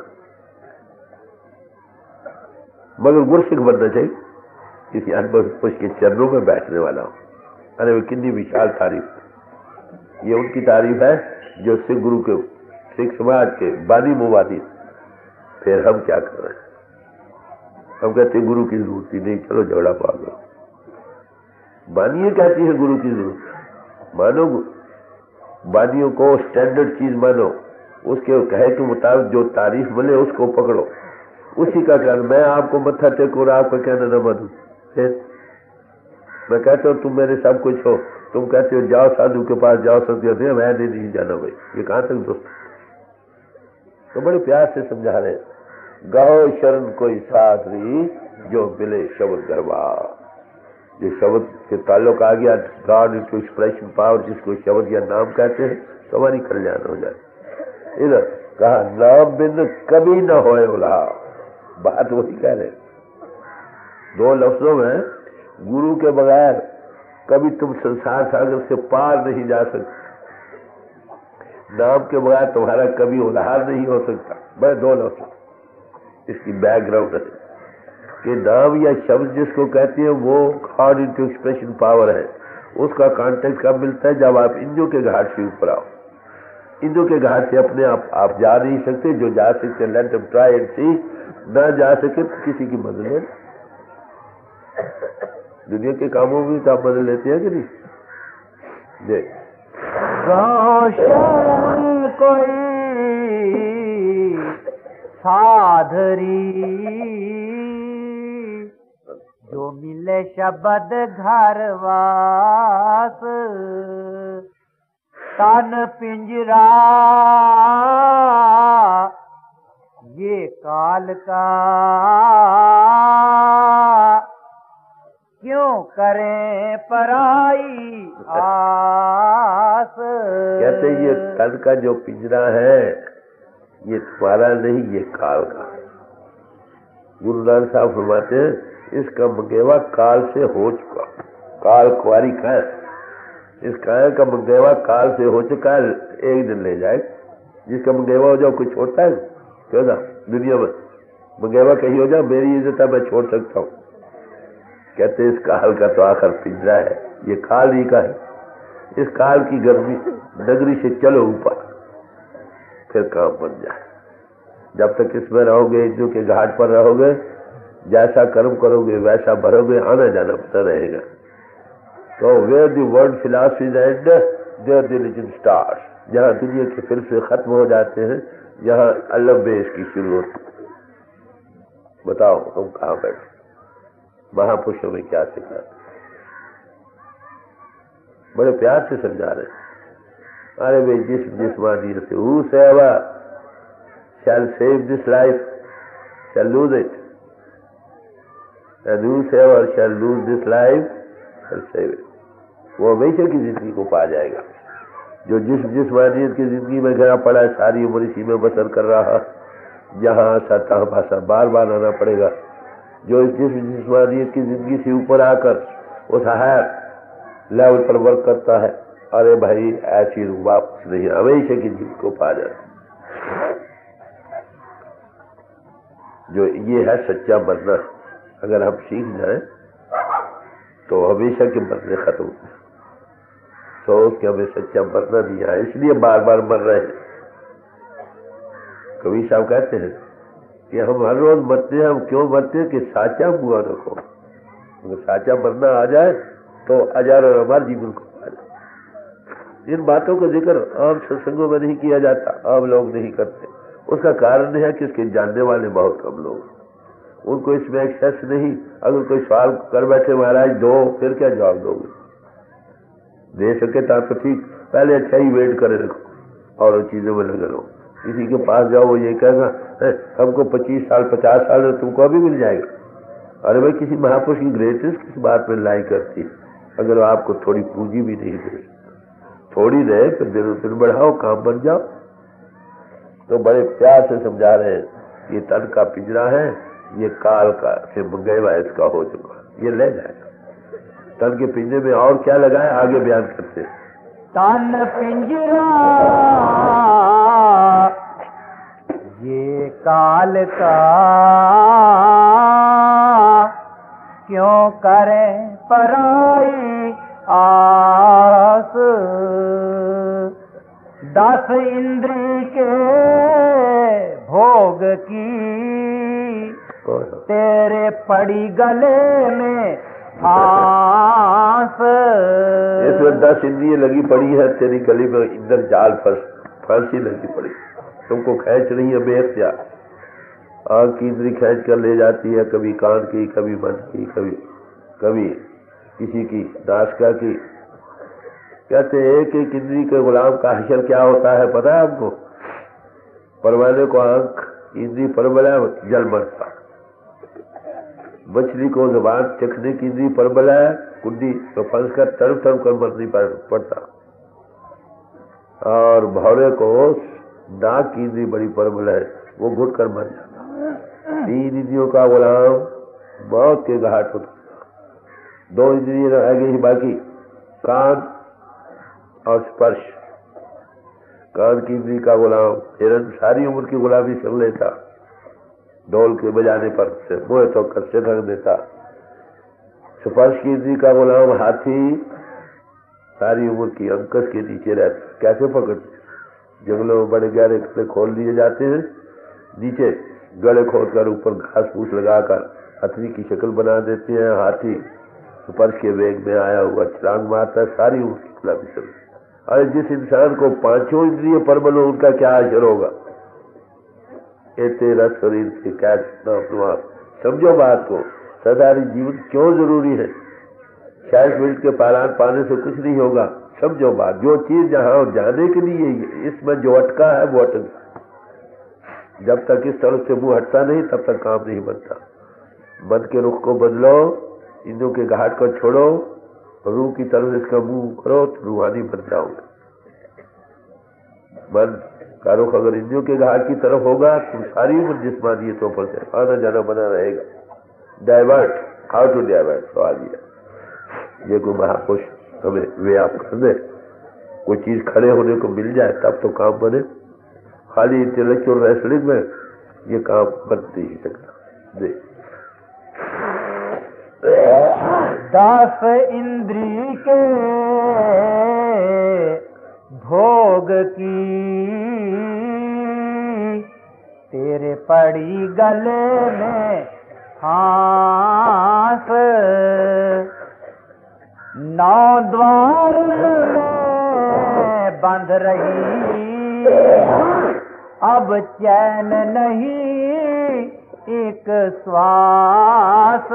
[SPEAKER 2] मगर गुरसिख बनना चाहिए, किसी अनुभव पुरुष के चरणों में बैठने वाला हो। अरे वो कितनी विशाल तारीफ, ये उनकी तारीफ है जो सिख गुरु के सिख समाज के बानी मुबादी। फिर हम क्या कर रहे हैं, हम कहते हैं गुरु की जरूरत ही नहीं, चलो झगड़ा पा लो। बानिए कहती है गुरु की जरूरत, मानो बानियों को स्टैंडर्ड चीज मानो, उसके कहे के मुताबिक जो तारीफ मिले उसको पकड़ो, उसी का कारण। मैं आपको मत्था टेको और आपका कहना न मानू, फिर मैं कहता हूँ तुम मेरे सब कुछ हो, तुम कहते हो जाओ साधु के पास जाओ, सब कहते हैं मैं नहीं जाना भाई, ये कहां तक दोस्त। तो बड़े प्यार से समझा रहे, गाओ शरण कोई साधरी जो मिले शब्द गरबा। जो शब्द के ताल्लुक आ गया गॉड इनटू एक्सप्रेशन पावर, जिसको शब्द या नाम कहते हैं, तो हमारी कल्याण हो जाए। इधर कहा नाम बिन कभी न होए उल्हा, बात वही कह रहे। दो लफ्जों में गुरु के बगैर कभी तुम संसार सागर से पार नहीं जा सकते, नाम के बगैर तुम्हारा कभी उद्धार नहीं हो सकता। बस दो लफ्ज इसकी बैकग्राउंड है कि नाम या शब्द जिसको कहते हैं वो गॉड इनटू एक्सप्रेशन पावर है। उसका कॉन्टेक्ट कब मिलता है, जब आप इंद्रियों के घाट से ऊपर आओ। इंद्रियों के घाट से अपने आप आप जा नहीं सकते, जो जा सकते let them try and see, न जा सके तो किसी की मदद ले। दुनिया के कामों में तो आप मदद लेते हैं कि नहीं। देख
[SPEAKER 1] शरण कोई साधरी जो मिले शब्द घर वास, तन पिंजरा ये काल का क्यों करें पराई आस।
[SPEAKER 2] कहते ये तन का जो पिंजरा है ये तुम्हारा नहीं, ये काल का। गुरु नानक साहब फरमाते हैं इसका मंगेवा काल से हो चुका, काल कुआरी काया, इस काया का मंगेवा काल से हो चुका है, एक दिन ले जाए। जिसका मंगेवा हो जाओ कोई छोड़ता है क्यों ना दुनिया में? मंगेवा कहीं हो जाओ, मेरी इज्जत है, मैं छोड़ सकता हूँ। कहते इस काल का तो आखिर पिंजरा है, ये काल ही का है। इस काल की गर्मी नगरी से चलो ऊपर, फिर काम बन जाए। जब तक इसमें रहोगे, इंद्रियों के घाट पर रहोगे, जैसा कर्म करोगे वैसा भरोगे, आना जाना पता रहेगा। तो where the world philosophy and there the religion starts. जहाँ दुनिया के फिलसफे खत्म हो जाते हैं, यहाँ अल्लाह बेस की शुरू होती। बताओ तुम कहाँ बैठे? महापुरुषों में क्या सिखा? बड़े प्यार से समझा रहे। अरे भाई, जिस जिस्मानियत से whosoever shall save this life shall lose it, and whosoever shall lose this life shall save it। वो हमेशा की जिंदगी को पा जाएगा। जो जिस जिस्मानियत की जिंदगी में घिरा पड़ा है, सारी उम्र इसी में बसर कर रहा, जहाँ आशा तहाँ भाषा बार बार आना पड़ेगा। जो इस जिस जिस्मानियत की जिंदगी से ऊपर आकर उस हायर लेवल पर वर्क करता है, अरे भाई ऐसी वापस नहीं, हमेशा की जिंदगी को पा जाता। जो ये है सच्चा मरना, अगर हम सीख जाएं तो हमेशा के मरने खत्म होते। सोच के हमें सच्चा मरना दिया है, इसलिए बार बार मर रहे हैं। कबीर साहब कहते हैं कि हम हर रोज मरते हैं। हम क्यों मरते हैं? कि साचा बुआ रखो। अगर साचा मरना आ जाए तो हजार और हमारे जीवन को आ जाए। इन बातों का जिक्र आम सत्संगों में नहीं किया जाता, आम लोग नहीं करते। उसका कारण है कि इसके जानने वाले बहुत कम लोग, उनको इसमें एक्सेस नहीं। अगर कोई सवाल कर बैठे, महाराज दो, फिर क्या जवाब दोगे? दे सके तो ठीक, पहले अच्छा ही वेट करे रखो और चीजों में लगे रहो। किसी के पास जाओ, वो ये कहेगा हमको पच्चीस साल पचास साल में तुमको अभी मिल जाएगा। अरे भाई, किसी महापुरुष की ग्रेटनेस किस बात में लाई करती है? अगर आपको थोड़ी पूंजी भी नहीं दे, थोड़ी दे, फिर दिन दिन बढ़ाओ, काम बन जाओ। तो बड़े प्यार से समझा रहे हैं, ये तन का पिंजरा है, ये काल का से मंगेवा इसका हो चुका, ये ले जाएगा। तन के पिंजरे में और क्या लगा है, आगे बयान करते हैं।
[SPEAKER 1] तन पिंजरा ये काल का, क्यों करें पराई आस। दस इंद्री के भोग की, तेरे पड़ी गले में फांस।
[SPEAKER 2] इसमें दस इंद्रियां लगी पड़ी है तेरी गली में, इंदर जाल फंस फांसी लगी पड़ी, तुमको खींच रही है बेख्तियार। आंख की इंद्री खींच कर ले जाती है, कभी कान की, कभी मन की, कभी कभी किसी की नासिका की। कहते एक एक इंद्री के गुलाम का हशर क्या होता है पता है आपको? परवाने को आंख इंद्री पर बनाए, जल मरता। मछली को जुबान चखने की इंद्री पर बनाए, कुंडी तो फंस कर तड़प तड़प कर मर नहीं पड़ता। और भौरे को नाक की इंद्री बड़ी परबल है, वो घुट कर मर जाता। तीन इंद्रियों का गुलाम मौत के घाट होता। दो इंद्रियां रह गई बाकी, कान और स्पर्श। कान की इंद्री का गुलाम हिरन सारी उम्र की गुलामी कर लेता, ढोल के बजाने पर से मोह तो कर से ढक देता। स्पर्श की इंद्री का गुलाम हाथी सारी उम्र की अंकस के नीचे रहता। कैसे पकड़ते? जंगलों में बड़े गहरे गड्ढे खोल दिए जाते हैं, नीचे गड़े खोद कर ऊपर घास फूस लगाकर हथनी की शक्ल बना देते हैं। हाथी स्पर्श के वेग में आया हुआ छलांग मारता है, सारी उम्र की गुलामी चल। अरे जिस इंसान को पांचों इंद्रिय परबल हो, उनका क्या असर होगा? ये तेरा शरीर से क्या प्रभाव? समझो बात को। सदारी जीवन क्यों जरूरी है? चालीस मिनट के पालान पाने से कुछ नहीं होगा। समझो बात, जो चीज जहां जाने के लिए इसमें जो अटका है वो अटका। जब तक इस तरफ से मुंह हटता नहीं तब तक काम नहीं बनता। मन के रुख को बदलो, इंद्रियों के घाट को छोड़ो, रूह की तरफ इसका मुंह करो तो रूहानी बन जाओगे। मन का रुख अगर इंद्रियों के घाट की तरफ होगा तो सारी उम्र जिस्मानियतों पर से आना जाना बना रहेगा। डाइवर्ट, हाउ टू डाइवर्ट, सवाल दिया। ये कोई महापुरुष हमें वे आप कर दे, कोई चीज खड़े होने को मिल जाए तब तो काम बने। खाली इंटेलेक्चुअल रेसलिंग में ये काम बन नहीं सकता। दे
[SPEAKER 1] दास इंद्री के भोग की तेरे पड़ी गले में फांस, नौ द्वार में बंध रही अब चैन नहीं एक श्वास।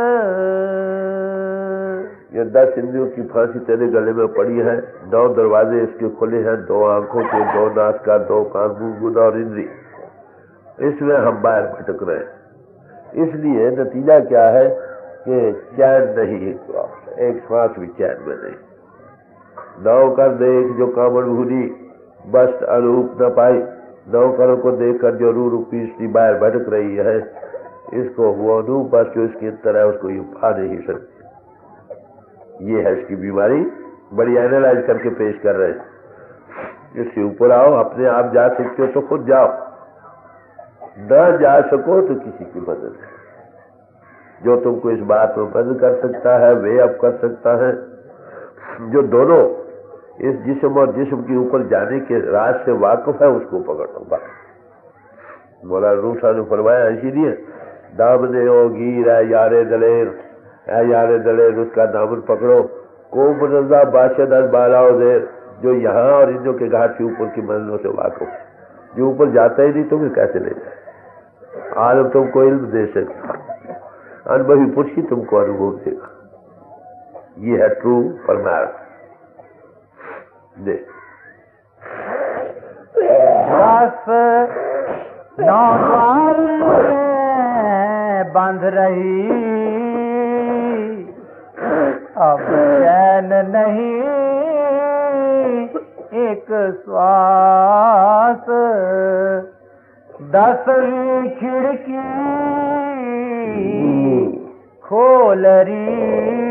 [SPEAKER 2] ये दस इंद्रियों की फांसी तेरे गले में पड़ी है, नौ दरवाजे इसके खुले हैं, दो आंखों के, दो नाक का, दो कान, गुदा और इंद्री, इसमें हम बाहर भटक रहे हैं। इसलिए नतीजा क्या है कि चैन नहीं एक श्वास, एक श्वास भी चैन में नहीं। नौ कर देख जो कामन भूली बस अरूप न पाई, नौकरों को देखकर जो रू रूपी स्त्री बाहर भटक रही है, इसको वो अनूप बस जो इसके अंदर है उसको ये पा नहीं सकती। ये है इसकी बीमारी, बड़ी एनालाइज करके पेश कर रहे हैं। इससे ऊपर आओ, अपने आप जा सकते हो तो खुद जाओ, न जा सको तो किसी की मदद है। जो तुमको इस बात में मदद कर सकता है वे अब कर सकता है। जो दोनों इस जिस्म और जिस्म के ऊपर जाने के राज से वाकिफ है उसको पकड़ लो। बस मौलाना रूम साहब ने फरमाया, इसीलिए दामने ओ गिर है यारे दलेर है, यारे दलेर उसका दामन पकड़ो, को मनजा बादशाह बालाओ देर, जो यहाँ और इंजों के घाट के ऊपर की मंजिलों से वाकिफ, जो ऊपर जाता ही नहीं तुम्हें कैसे ले जाए। आलम तुमको इल्म दे सकता, अनुभवी पुरुष ही तुमको अनुभव देगा। ये है ट्रू फरमाया। दे
[SPEAKER 1] बस नौ द्वार में बंध रही अब चैन नहीं एक श्वास, दसवीं खिड़की खोल रही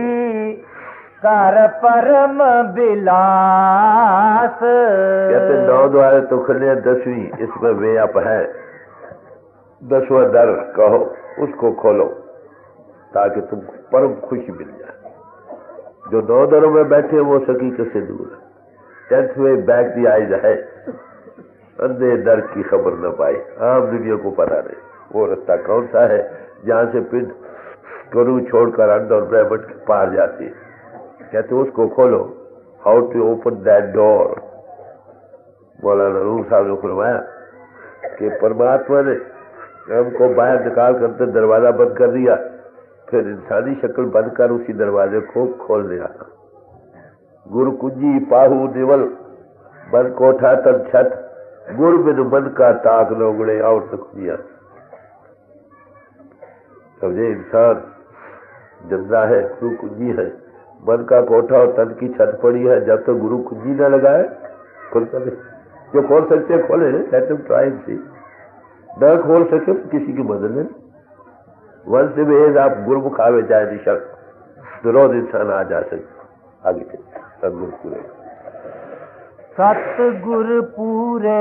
[SPEAKER 1] कर परम बिलास।
[SPEAKER 2] कहते नौ द्वारे तो खुले, दसवीं इसमें वे अप है, दसवां दर कहो उसको खोलो ताकि तुमको परम खुशी मिल जाए। जो नौ दरों में बैठे वो हकीकत से दूर है। Tenth way back the eyes है, अंधे दर की खबर न पाई, आम दुनिया को पता नहीं वो रास्ता कौन सा है जहाँ से पिंड करू छोड़कर अंध और ब्रह्मंड के पार जाती है। कहते उसको खोलो, how to open that door. Maulana Rumi साहब ने फरमाया कि परमात्मा ने हमको बाहर निकाल कर दरवाजा बंद कर दिया, फिर इंसानी शक्ल बंद कर उसी दरवाजे को खोल दिया। गुरु कुंजी पाहू निवल बंद कोठा तन छत, गुरु बिन बंद का ताक लोगड़े और तकुनिया। समझे, इंसान जिंदा है, गुरु कुंजी है, मन का कोठा और तन की छत पड़ी है। जब तक तो गुरु कुंजी न लगाए खुलता नहीं। जो खोल सकते खोले, लेट देम ट्राई सी। न खोल सके तो किसी की मदद नहीं। वन से बेहद आप गुरमुख आवे जाए निशक तो रोज इंसान आ जा सकते। आगे चलिए। सतगुरु पूरे
[SPEAKER 1] सतगुरु पूरे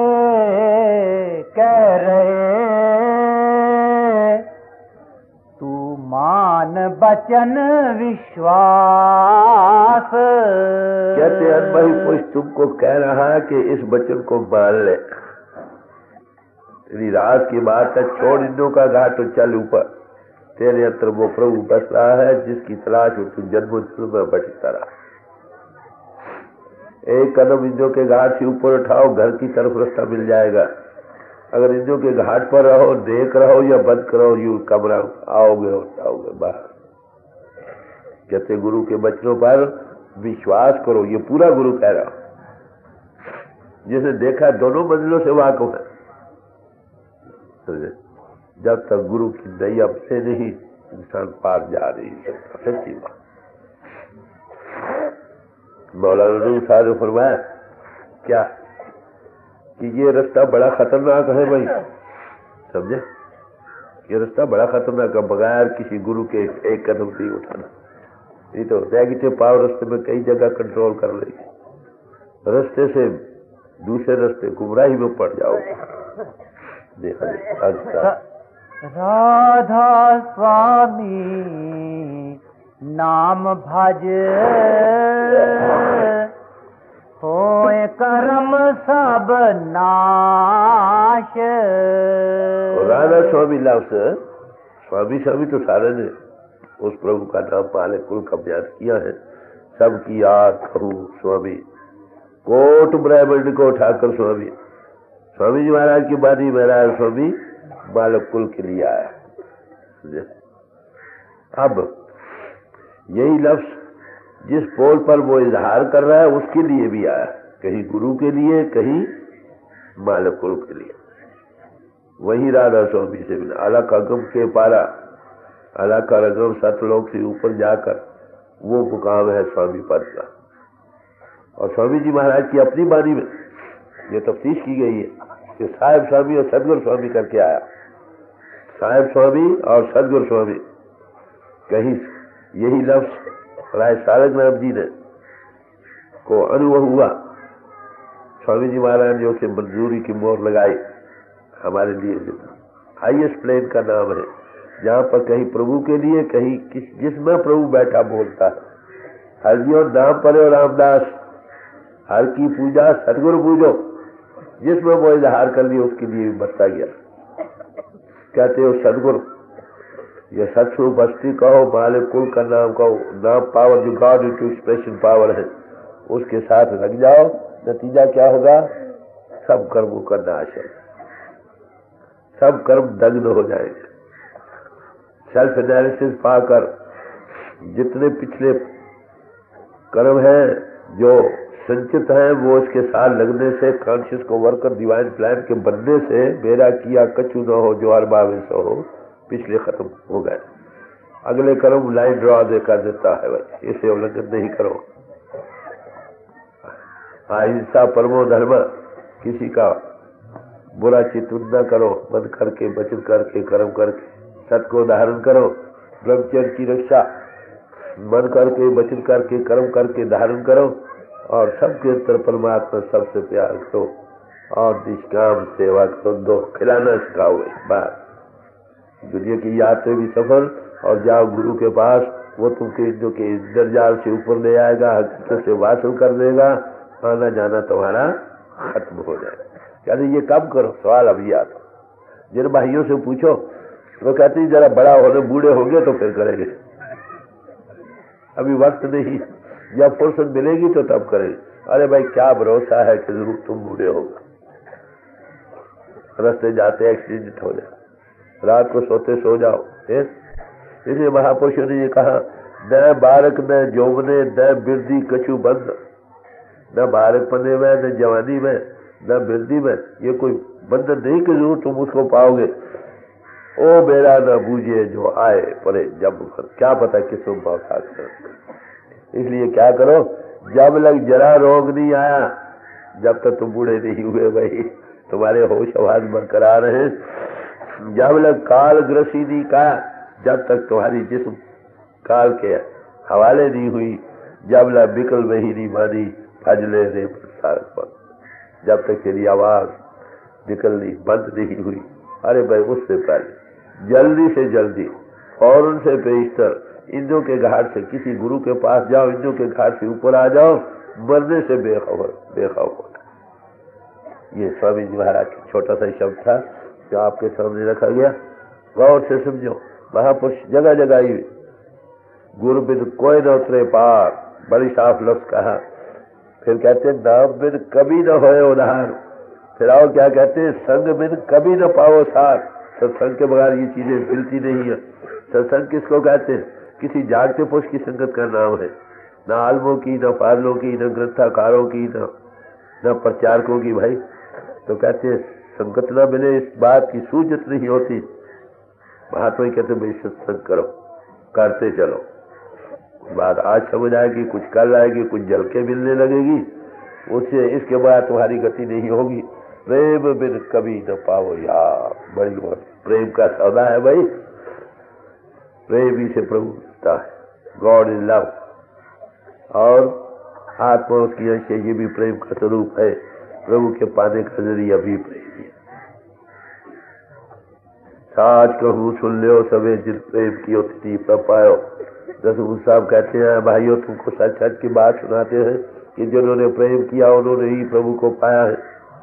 [SPEAKER 1] कह रहे तू मान बचन विश्वास।
[SPEAKER 2] कहते हैं भाई कुछ तुमको कह रहा है कि इस बचन को मान ले। तेरी रात की बात है, छोड़ इंद्रों का घाट तो चल ऊपर। तेरे अंतर वो प्रभु बस रहा है जिसकी तलाश हो तू जन्म जन्म में भटकता रहा। एक कदम इंद्रों के घाट से ऊपर उठाओ, घर की तरफ रास्ता मिल जाएगा। अगर इंद्रों के घाट पर रहो, देख रहो या बंद करो, यू कमरा आओगे और आओगे बाहर। कहते गुरु के बचनों पर विश्वास करो। ये पूरा गुरु कह रहा, जिसे देखा दोनों मंजिलों से वाकिफ है। जब तक गुरु की नैया से नहीं इंसान पार जा नहीं सकता। सच्ची बात। मौलाना रूम साहब ने फरमाया क्या कि ये रास्ता बड़ा खतरनाक है भाई। समझे, ये रास्ता बड़ा खतरनाक है, बगैर किसी गुरु के एक कदम नहीं उठाना। ये तो नेगेटिव पावर रास्ते में कई जगह कंट्रोल कर लेगी, रास्ते से दूसरे रास्ते गुमराही में पड़ जाओगे।
[SPEAKER 1] राधा स्वामी नाम भज होए कर्म सब नाश।
[SPEAKER 2] राधा स्वामी लफ्ज, स्वामी स्वामी तो सारे ने उस प्रभु का नाम पाले कुल का अभ्यास किया है। सबकी आग कहूँ स्वामी, कोट ब्रह्मंड को उठाकर स्वामी। स्वामी जी महाराज की बानी महाराज स्वामी बालक कुल के लिए आया। अब यही लफ्ज जिस पोल पर वो इजहार कर रहा है उसके लिए भी आया, कहीं गुरु के लिए, कहीं बालक कुल के लिए। वही राधा स्वामी से मिला। अलग अगम के पारा, अलग अगम सतलोक से ऊपर जाकर वो मुकाम है स्वामी पद का। और स्वामी जी महाराज की अपनी बानी में ये तफ्तीश की गई है कि साहेब स्वामी और सदगुरु स्वामी करके आया। साहेब स्वामी और सदगुरु स्वामी, कहीं यही लफ्ज राय सारंगनाथ जी ने को अनुभव हुआ। स्वामी जी महाराज ने उसे मंजूरी की मोहर लगाई। हमारे लिए हाईएस्ट प्लेन का नाम है, जहाँ पर कहीं प्रभु के लिए, कहीं किस जिसमें प्रभु बैठा बोलता है। हर जी और नाम पर और रामदास, हर की पूजा सदगुरु पूजो, जिसमें वो इजहार कर लिया उसके लिए भी बता गया। कहते हो सदगुरु, ये सत्स्वरूप हस्ती कहो, मालिक कुल का नाम कहो, नाम पावर जो गॉड टू एक्सप्रेशन पावर है उसके साथ लग जाओ। नतीजा क्या होगा? सब कर्मों का नाश है, सब कर्म दग्ध हो जाएंगे। सेल्फ एनालिसिस पाकर जितने पिछले कर्म हैं जो संचित हैं वो इसके साथ लगने से, कॉन्शियस को वर्कर डिवाइन प्लान के बनने से, मेरा किया कछु न हो जो हर बावे सो हो, पिछले खत्म हो गए। अगले कर्म लाइन ड्रॉ देखा देता है, भाई इसे उल्लंघन नहीं करो। अहिंसा परमो धर्म, किसी का बुरा चिंतन न करो, बंद करके बचत करके कर्म करके सत को धारण करो। ब्रह्मचर्य की रक्षा मन करके बचत करके कर्म करके धारण करो। और सबके अंतर परमात्मा सबसे प्यार करो और निष्काम सेवा करो। दो खिलाना सिखाओ, बात दुनिया की यात्रा भी सफल, और जाओ गुरु के पास, वो तुमके जो के इंद्रजाल से ऊपर ले आएगा, हकीकत से वासल कर देगा, आना जाना तुम्हारा खत्म हो जाएगा। कहते ये कब करो? सवाल अभी आता। जिन भाइयों से पूछो वो कहते हैं जरा बड़ा होने, बूढ़े होंगे तो फिर करेंगे, अभी वक्त नहीं, जब फुर्सत मिलेगी तो तब करेंगे। अरे भाई क्या भरोसा है कि जरूर तुम बूढ़े होगा, रास्ते जाते एक्सीडेंट हो जाए, रात को सोते सो जाओ। इसलिए महापुरुषों ने ये कहा, न बालक न जौवने न बिरदी कछु बंद, न बालक पने में न जवानी में न बिरदी में, ये कोई बंधन नहीं कि जरूर तुम उसको पाओगे। ओ बेड़ा न बूझे जो आए परे जब, क्या पता किसको पाओ। इसलिए क्या करो, जब लग जरा रोग नहीं आया, जब तक तुम बूढ़े नहीं हुए भाई, तुम्हारे होश आवाज बरकरार है। जब लग काल ग्रसी नहीं का, जब तक तुम्हारी जिस्म काल के हवाले नहीं हुई। जब लग बिकल वही नहीं मानी, फजले रे प्रसारक पर, जब तक तेरी आवाज निकलनी बंद नहीं हुई। अरे भाई उससे पहले जल्दी से जल्दी फौरन से बेशतर इंद्रों के घाट से किसी गुरु के पास जाओ, इंद्रों के घाट से ऊपर आ जाओ, मरने से बेखबर बेखबर। ये स्वामी जी महाराज का छोटा सा शब्द था जो आपके सामने रखा गया। गौर से समझो, महापुरुष जगह जगह ही गुरु बिन कोई न उतरे पार, बड़ी साफ लफ्ज कहा। फिर कहते हैं नाम बिन कभी न होए उधार। फिर आओ क्या कहते हैं, संग बिन कभी न पाओ सार। सत्संग के बगैर ये चीजें मिलती नहीं है। सत्संग किसको कहते हैं? किसी जागते पुरुष की संगत का नाम है, न आलमों की, न पागलों की, न ग्रंथाकारों की, न न प्रचारकों की। भाई तो कहते हैं संगत न मिले इस बात की सूझत नहीं होती। महात्मा कहते भाई सत्संग करो, करते चलो, बात आज समझ आएगी, कुछ कल आएगी, कुछ झलके मिलने लगेगी, उससे इसके बाद तुम्हारी गति नहीं होगी। प्रेम बिन कभी न पाओ यार, बड़ी बात। प्रेम का सौदा है भाई, प्रेम ही से प्रभु मिलता है। गॉड इज लव, और आत्मा उसकी अंश ये भी प्रेम का स्वरूप है। प्रभु के पाने का जरिया भी प्रेम है। साच कहूँ सुन लो सवे जिन प्रेम की तिथि पर पायो। दसमुख साहब कहते हैं भाइयों तुमको सच सच की बात सुनाते हैं कि जिन्होंने प्रेम किया उन्होंने ही प्रभु को पाया है।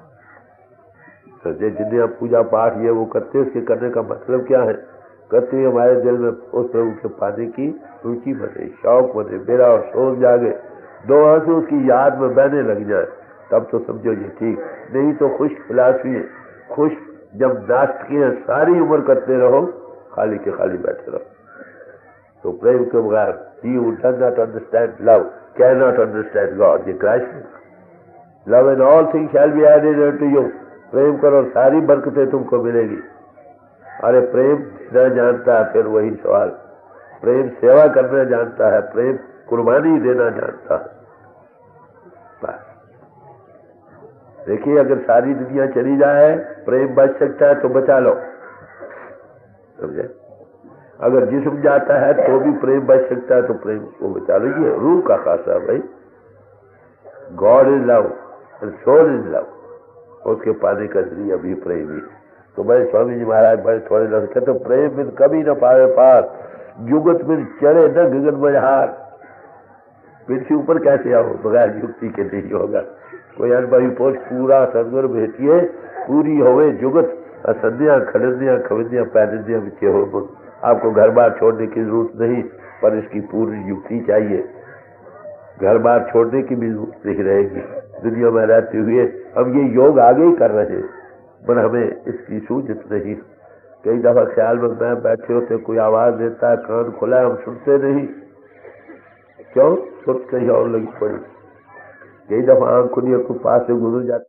[SPEAKER 2] तो जिन्हें आप पूजा पाठ ये वो करते हैं, उसके करने का मतलब क्या है? करते हैं हमारे दिल में उस प्रभु के पाने की रुचि बने, शौक बने, मेरा और सोच जागे, दो आंसू उसकी याद में बहने लग जाए, तब तो समझो ये ठीक। नहीं तो खुश फिलासफी है, खुश जब नास्तिक हैं सारी उम्र करते रहो, खाली के खाली बैठे रहो। तो प्रेम के बगैर he who does not understand love cannot understand God। ये Christ love and all things shall be added to you. प्रेम करो सारी बरकतें तुमको मिलेगी। अरे प्रेम देना जानता है, फिर वही सवाल, प्रेम सेवा करना जानता है, प्रेम कुर्बानी देना जानता है। बस देखिए अगर सारी दुनिया चली जाए प्रेम बच सकता है तो बचा लो, समझे? अगर जिस्म जाता है तो भी प्रेम बच सकता है तो प्रेम को बचा लो। ये रूह का खासा भाई। God is love and soul is love, उसके पाने का जरिया भी प्रेम ही। तो भाई स्वामी जी महाराज बड़े थोड़े लोग कहते तो प्रेम बिन कभी न पावे पार, युगत बिन चढ़े न गगन बजहार। पीठ के ऊपर कैसे आओ बगैर युक्ति के नहीं होगा। कोई अनुभवी पोष पूरा सदगुर भेटिए, पूरी होवे जुगत असंध्या खड़िया खविंदिया पैदिया बिछे हो। आपको घर बार छोड़ने की जरूरत नहीं, पर इसकी पूरी युक्ति चाहिए। घर बार छोड़ने की भी जरूरत नहीं रहेगी। दुनिया में रहते हुए हम ये योग आगे ही कर रहे हैं, पर हमें इसकी सूझत नहीं। कई दफा ख्याल में मैं बैठे होते, कोई आवाज देता है, कान खुला है, हम सुनते नहीं। क्यों? सुन कहीं और लगी पड़ी। कई दफा आंख खुली को पास से गुजर जाती।